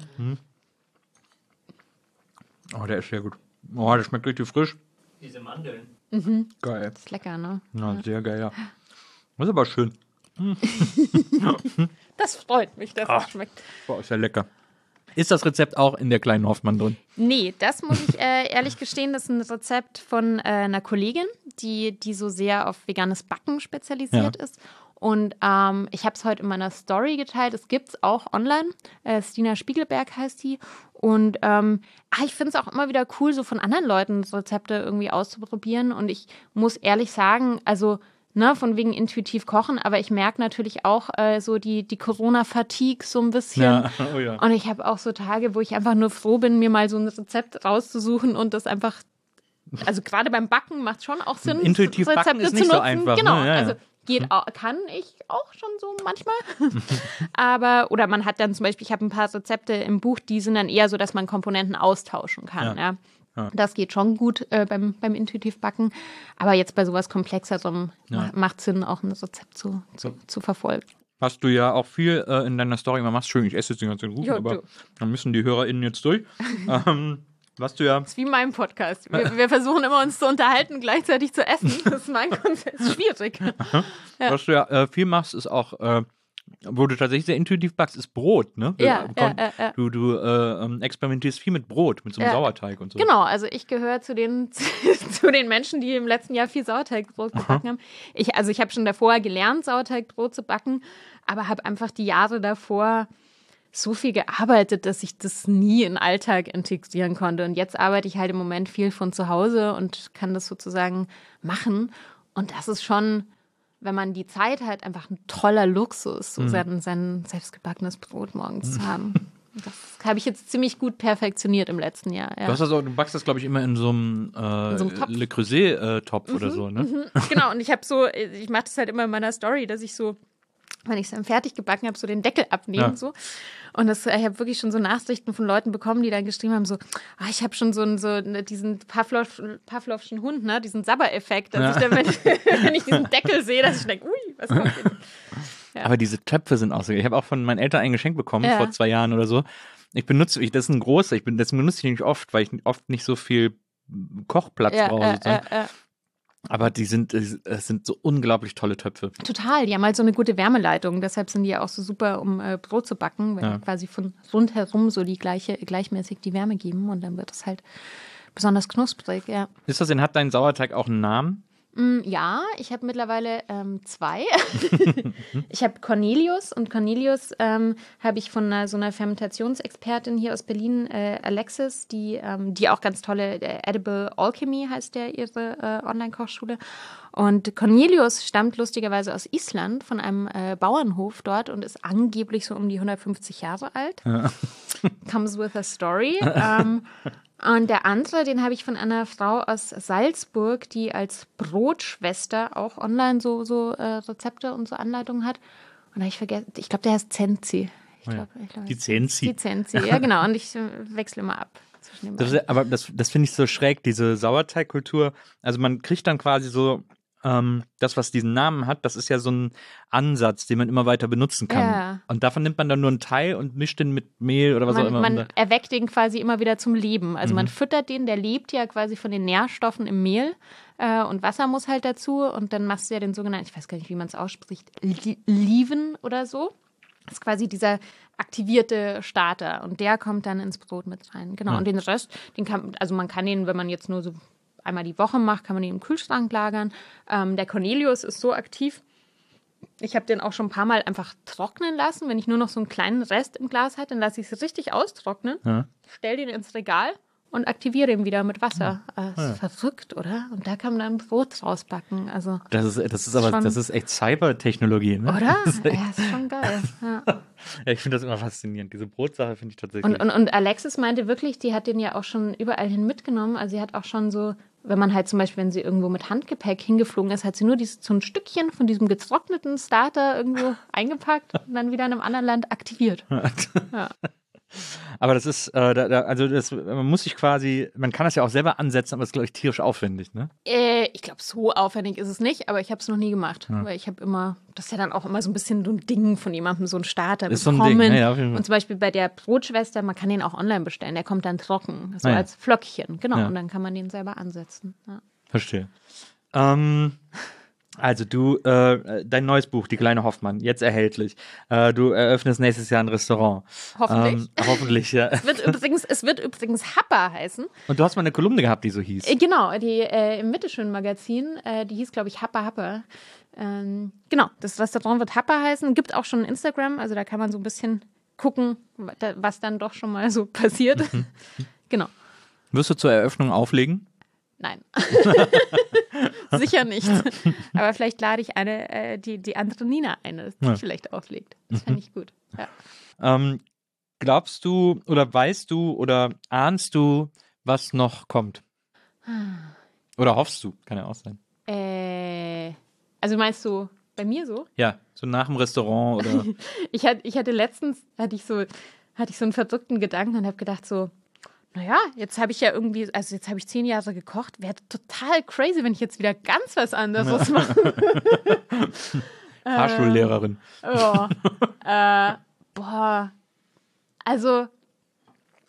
Oh, der ist sehr gut. Oh, der schmeckt richtig frisch. Diese Mandeln. Geil. Ist lecker, ne? Ja, sehr geil, ja. Das ist aber schön. Das freut mich, dass es schmeckt. Boah, ist ja lecker. Ist das Rezept auch in der kleinen Hoffmann drin? Nee, das muss ich ehrlich gestehen, das ist ein Rezept von einer Kollegin, die so sehr auf veganes Backen spezialisiert ist. Und ich habe es heute in meiner Story geteilt. Es gibt es auch online. Stina Spiegelberg heißt die. Und ich finde es auch immer wieder cool, so von anderen Leuten Rezepte irgendwie auszuprobieren. Und ich muss ehrlich sagen, also von wegen intuitiv kochen, aber ich merke natürlich auch so die Corona-Fatigue so ein bisschen. Ja, oh ja. Und ich habe auch so Tage, wo ich einfach nur froh bin, mir mal so ein Rezept rauszusuchen und das einfach, also gerade beim Backen macht es schon auch Sinn, Intuitiv Rezepte backen ist zu nicht so nutzen. einfach, Genau, ne? Ja, ja. also kann ich auch schon so manchmal. Oder man hat dann zum Beispiel, ich habe ein paar Rezepte im Buch, die sind dann eher so, dass man Komponenten austauschen kann, ja. Das geht schon gut beim Intuitivbacken. Aber jetzt bei sowas Komplexerem macht Sinn, auch ein Rezept zu verfolgen. Was du ja auch viel in deiner Story immer machst. Schön, ich esse jetzt den ganzen Kuchen, Jo, aber du. dann müssen die HörerInnen jetzt durch. Was du ja. Das ist wie mein Podcast. Wir versuchen immer, uns zu unterhalten, gleichzeitig zu essen. Das ist mein Konzept. Das ist schwierig. Ja. Was du ja viel machst, ist auch, wo du tatsächlich sehr intuitiv backst, ist Brot, ne? Ja. Du experimentierst viel mit Brot, mit so einem Sauerteig und so. Genau, also ich gehöre zu den Menschen, die im letzten Jahr viel Sauerteigbrot gebacken haben. Ich habe schon davor gelernt, Sauerteigbrot zu backen, aber habe einfach die Jahre davor so viel gearbeitet, dass ich das nie in den Alltag integrieren konnte. Und jetzt arbeite ich halt im Moment viel von zu Hause und kann das sozusagen machen. Und das ist schon, wenn man die Zeit hat, einfach ein toller Luxus, so sein selbstgebackenes Brot morgens zu haben. Das habe ich jetzt ziemlich gut perfektioniert im letzten Jahr. Ja. Du backst das, glaube ich, immer in so einem Topf. Le Creuset-Topf oder so, ne? Genau, und ich mache das halt immer in meiner Story, dass ich so, wenn ich es dann fertig gebacken habe, so den Deckel abnehmen. So. Und ich habe wirklich schon so Nachrichten von Leuten bekommen, die dann geschrieben haben, so, ich habe schon diesen Pavlovschen Hund, ne, diesen Sabber-Effekt, dass ich dann, wenn ich diesen Deckel sehe, dass ich denke, ui, was kommt denn? Ja. Aber diese Töpfe sind auch so. Ich habe auch von meinen Eltern ein Geschenk bekommen, vor 2 Jahren oder so. Das ist ein großer, deswegen benutze ich nicht oft, weil ich oft nicht so viel Kochplatz brauche. Aber es sind so unglaublich tolle Töpfe. Total, die haben halt so eine gute Wärmeleitung, deshalb sind die ja auch so super, um Brot zu backen, weil die quasi von rundherum so gleichmäßig die Wärme geben und dann wird es halt besonders knusprig, ja. Hat dein Sauerteig auch einen Namen? Ja, ich habe mittlerweile 2. Ich habe Cornelius und Cornelius habe ich von so einer Fermentationsexpertin hier aus Berlin, Alexis, die auch ganz tolle, Edible Alchemy heißt ihre Online-Kochschule. Und Cornelius stammt lustigerweise aus Island von einem Bauernhof dort und ist angeblich so um die 150 Jahre alt. Ja. Comes with a story. Und der andere, den habe ich von einer Frau aus Salzburg, die als Brotschwester auch online so Rezepte und so Anleitungen hat. Und da habe ich vergessen, ich glaube, der heißt Zenzi. Die Zenzi. Die Zenzi, ja genau. Und ich wechsle immer ab. Aber das finde ich so schräg, diese Sauerteigkultur. Also man kriegt dann quasi so das, was diesen Namen hat, das ist ja so ein Ansatz, den man immer weiter benutzen kann. Ja. Und davon nimmt man dann nur einen Teil und mischt den mit Mehl oder was auch immer. Man erweckt den quasi immer wieder zum Leben. Also man füttert den, der lebt ja quasi von den Nährstoffen im Mehl und Wasser muss halt dazu und dann machst du ja den sogenannten, ich weiß gar nicht, wie man es ausspricht, Leaven oder so. Das ist quasi dieser aktivierte Starter und der kommt dann ins Brot mit rein. Genau, und den Rest, man kann den, wenn man jetzt nur so einmal die Woche macht, kann man den im Kühlschrank lagern. Der Cornelius ist so aktiv. Ich habe den auch schon ein paar Mal einfach trocknen lassen. Wenn ich nur noch so einen kleinen Rest im Glas hatte, dann lasse ich es richtig austrocknen, stelle den ins Regal und aktiviere ihn wieder mit Wasser. Das ist verrückt, oder? Und da kann man dann Brot rausbacken. Also, das ist echt Cybertechnologie, ne? Oder? Ist schon geil. Ja. Ja, ich finde das immer faszinierend. Diese Brotsache finde ich tatsächlich. Und Alexis meinte wirklich, die hat den ja auch schon überall hin mitgenommen. Also sie hat auch schon so, wenn man halt zum Beispiel, wenn sie irgendwo mit Handgepäck hingeflogen ist, hat sie nur so ein Stückchen von diesem getrockneten Starter irgendwo eingepackt und dann wieder in einem anderen Land aktiviert. Ja. Aber das ist, man muss sich quasi, man kann das ja auch selber ansetzen, aber das ist, glaube ich, tierisch aufwendig, ne? Ich glaube, so aufwendig ist es nicht, aber ich habe es noch nie gemacht. Weil ich habe immer, das ist ja dann auch immer so ein bisschen so ein Ding von jemandem, so ein Starter ist bekommen. So ein Ding. Ja, auf jeden Fall. Und zum Beispiel bei der Brotschwester, man kann den auch online bestellen, der kommt dann trocken, so als Flöckchen, genau. Ja. Und dann kann man den selber ansetzen. Ja. Verstehe. Also dein neues Buch, Die kleine Hoffmann, jetzt erhältlich. Du eröffnest nächstes Jahr ein Restaurant. Hoffentlich. Hoffentlich, ja. Es wird übrigens Happa heißen. Und du hast mal eine Kolumne gehabt, die so hieß. Genau, die im Mittelschön-Magazin, die hieß, glaube ich, Happa. Genau, das Restaurant wird Happa heißen. Gibt auch schon Instagram, also da kann man so ein bisschen gucken, was dann doch schon mal so passiert. Genau. Wirst du zur Eröffnung auflegen? Nein. Sicher nicht. Aber vielleicht lade ich die andere Nina ein, die vielleicht auflegt. Das fände ich gut. Ja. Glaubst du oder weißt du oder ahnst du, was noch kommt? Oder hoffst du? Kann ja auch sein. Also meinst du bei mir so? Ja, so nach dem Restaurant oder. Ich hatte letztens so einen verrückten Gedanken und habe gedacht so, naja, jetzt habe ich ja irgendwie, also jetzt habe ich 10 Jahre gekocht. Wäre total crazy, wenn ich jetzt wieder ganz was anderes mache. Fahrschullehrerin. Also,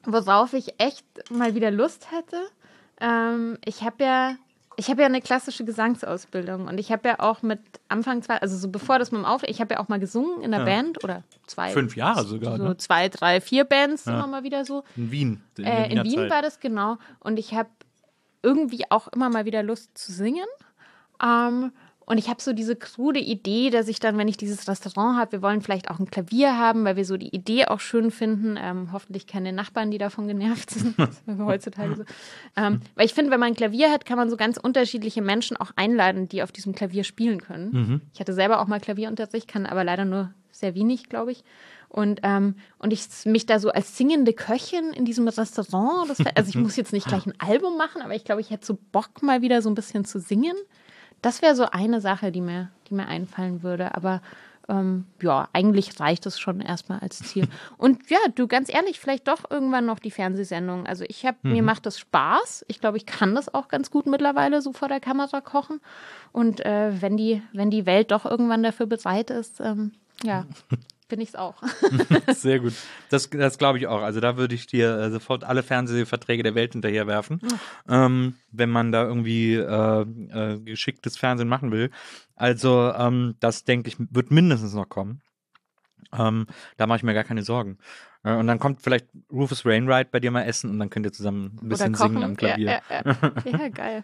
worauf ich echt mal wieder Lust hätte. Ich habe ja eine klassische Gesangsausbildung und ich habe ja auch mit Anfang also so bevor das mit dem ich habe ja auch mal gesungen in der Band oder 5 Jahre sogar, so ne? 2, 3, 4 Bands immer mal wieder so. In Wien. In Wien war das, genau. Und ich habe irgendwie auch immer mal wieder Lust zu singen. Und ich habe so diese krude Idee, dass ich dann, wenn ich dieses Restaurant habe, wir wollen vielleicht auch ein Klavier haben, weil wir so die Idee auch schön finden. Hoffentlich keine Nachbarn, die davon genervt sind. Das ist heutzutage so. Weil ich finde, wenn man ein Klavier hat, kann man so ganz unterschiedliche Menschen auch einladen, die auf diesem Klavier spielen können. Ich hatte selber auch mal Klavierunterricht, kann aber leider nur sehr wenig, glaube ich. Und ich mich da so als singende Köchin in diesem Restaurant, also ich muss jetzt nicht gleich ein Album machen, aber ich glaube, ich hätte so Bock, mal wieder so ein bisschen zu singen. Das wäre so eine Sache, die mir einfallen würde. Aber ja, eigentlich reicht es schon erstmal als Ziel. Und ja, du, ganz ehrlich, vielleicht doch irgendwann noch die Fernsehsendung. Also mir macht das Spaß. Ich glaube, ich kann das auch ganz gut mittlerweile so vor der Kamera kochen. Und wenn die Welt doch irgendwann dafür bereit ist, ja, bin ich es auch. Sehr gut. Das glaube ich auch. Also da würde ich dir sofort alle Fernsehverträge der Welt hinterherwerfen, wenn man da irgendwie geschicktes Fernsehen machen will. Also das, denke ich, wird mindestens noch kommen. Da mache ich mir gar keine Sorgen. Und dann kommt vielleicht Rufus Wainwright bei dir mal essen und dann könnt ihr zusammen ein bisschen singen am Klavier. Ja, geil.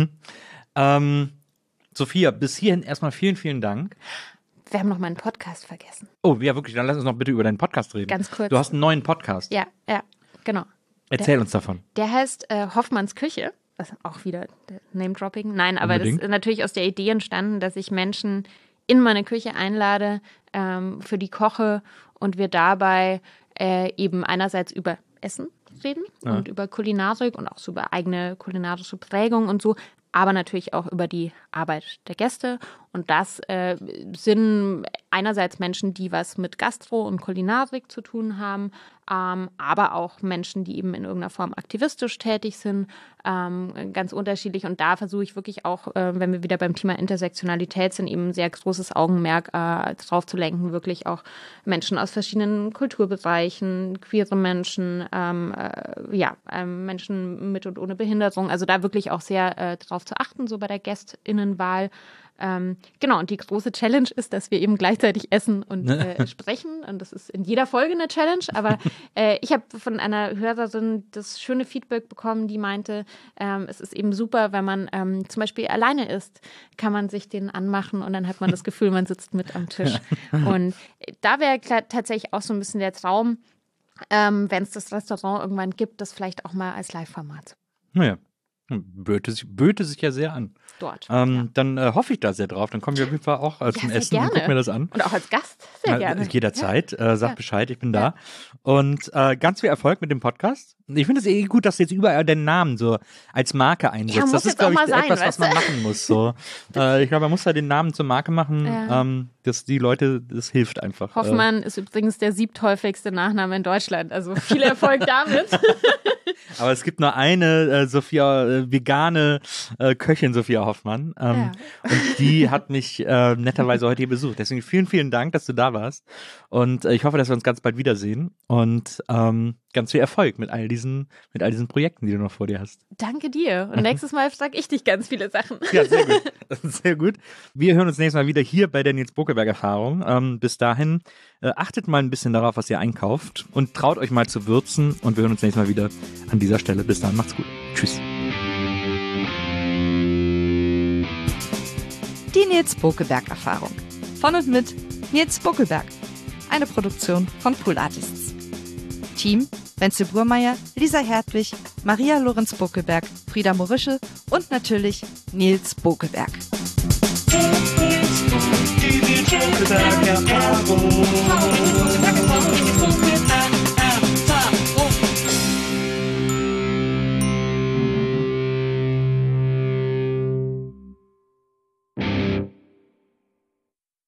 Sophia, bis hierhin erstmal vielen, vielen Dank. Wir haben noch meinen Podcast vergessen. Oh, ja, wirklich. Dann lass uns noch bitte über deinen Podcast reden. Ganz kurz. Du hast einen neuen Podcast. Ja, genau. Erzähl uns davon. Der heißt Hoffmanns Küche. Das ist auch wieder Name-Dropping. Nein, aber Unbedingt. Das ist natürlich aus der Idee entstanden, dass ich Menschen in meine Küche einlade, für die koche und wir dabei eben einerseits über Essen reden und über Kulinarik und auch so über eigene kulinarische Prägung und so, aber natürlich auch über die Arbeit der Gäste. Und das sind einerseits Menschen, die was mit Gastro und Kulinarik zu tun haben, aber auch Menschen, die eben in irgendeiner Form aktivistisch tätig sind, ganz unterschiedlich. Und da versuche ich wirklich auch, wenn wir wieder beim Thema Intersektionalität sind, eben ein sehr großes Augenmerk drauf zu lenken, wirklich auch Menschen aus verschiedenen Kulturbereichen, queere Menschen, Menschen mit und ohne Behinderung, also da wirklich auch sehr drauf zu achten, so bei der GästInnenwahl. Genau, und die große Challenge ist, dass wir eben gleichzeitig essen und sprechen. Und das ist in jeder Folge eine Challenge. Aber ich habe von einer Hörerin das schöne Feedback bekommen, die meinte, es ist eben super, wenn man zum Beispiel alleine isst, kann man sich den anmachen und dann hat man das Gefühl, man sitzt mit am Tisch. Und da wäre tatsächlich auch so ein bisschen der Traum, wenn es das Restaurant irgendwann gibt, das vielleicht auch mal als Live-Format. Naja. Böte sich ja sehr an. Dort. Dann hoffe ich da sehr drauf. Dann kommen wir auf jeden Fall auch zum Essen und gucken mir das an. Und auch als Gast sehr gerne. Jederzeit. Sag Bescheid, ich bin da. Und ganz viel Erfolg mit dem Podcast. Ich finde es gut, dass du jetzt überall deinen Namen so als Marke einsetzt. Ja, das ist, glaube ich, etwas, was man machen muss. So. Ich glaube, man muss da den Namen zur Marke machen, dass die Leute, das hilft einfach. Hoffmann ist übrigens der 7.häufigste Nachname in Deutschland. Also viel Erfolg damit. Aber es gibt nur eine vegane Köchin, Sophia Hoffmann. Und die hat mich netterweise heute hier besucht. Deswegen vielen, vielen Dank, dass du da warst. Und ich hoffe, dass wir uns ganz bald wiedersehen. Und ganz viel Erfolg mit all diesen Projekten, die du noch vor dir hast. Danke dir. Und nächstes Mal frage ich dich ganz viele Sachen. Ja, sehr gut. Sehr gut. Wir hören uns nächstes Mal wieder hier bei der Nils Bokelberg-Erfahrung. Bis dahin, achtet mal ein bisschen darauf, was ihr einkauft und traut euch mal zu würzen. Und wir hören uns nächstes Mal wieder an dieser Stelle. Bis dann, macht's gut. Tschüss. Die Nils Bokelberg-Erfahrung. Von und mit Nils Bokelberg. Eine Produktion von Pool Artists. Team: Wenzel Burmeier, Lisa Hertwig, Maria Lorenz Bokelberg, Frieda Morische und natürlich Nils Bokelberg. Die Nils Bokelberg Erfahrung.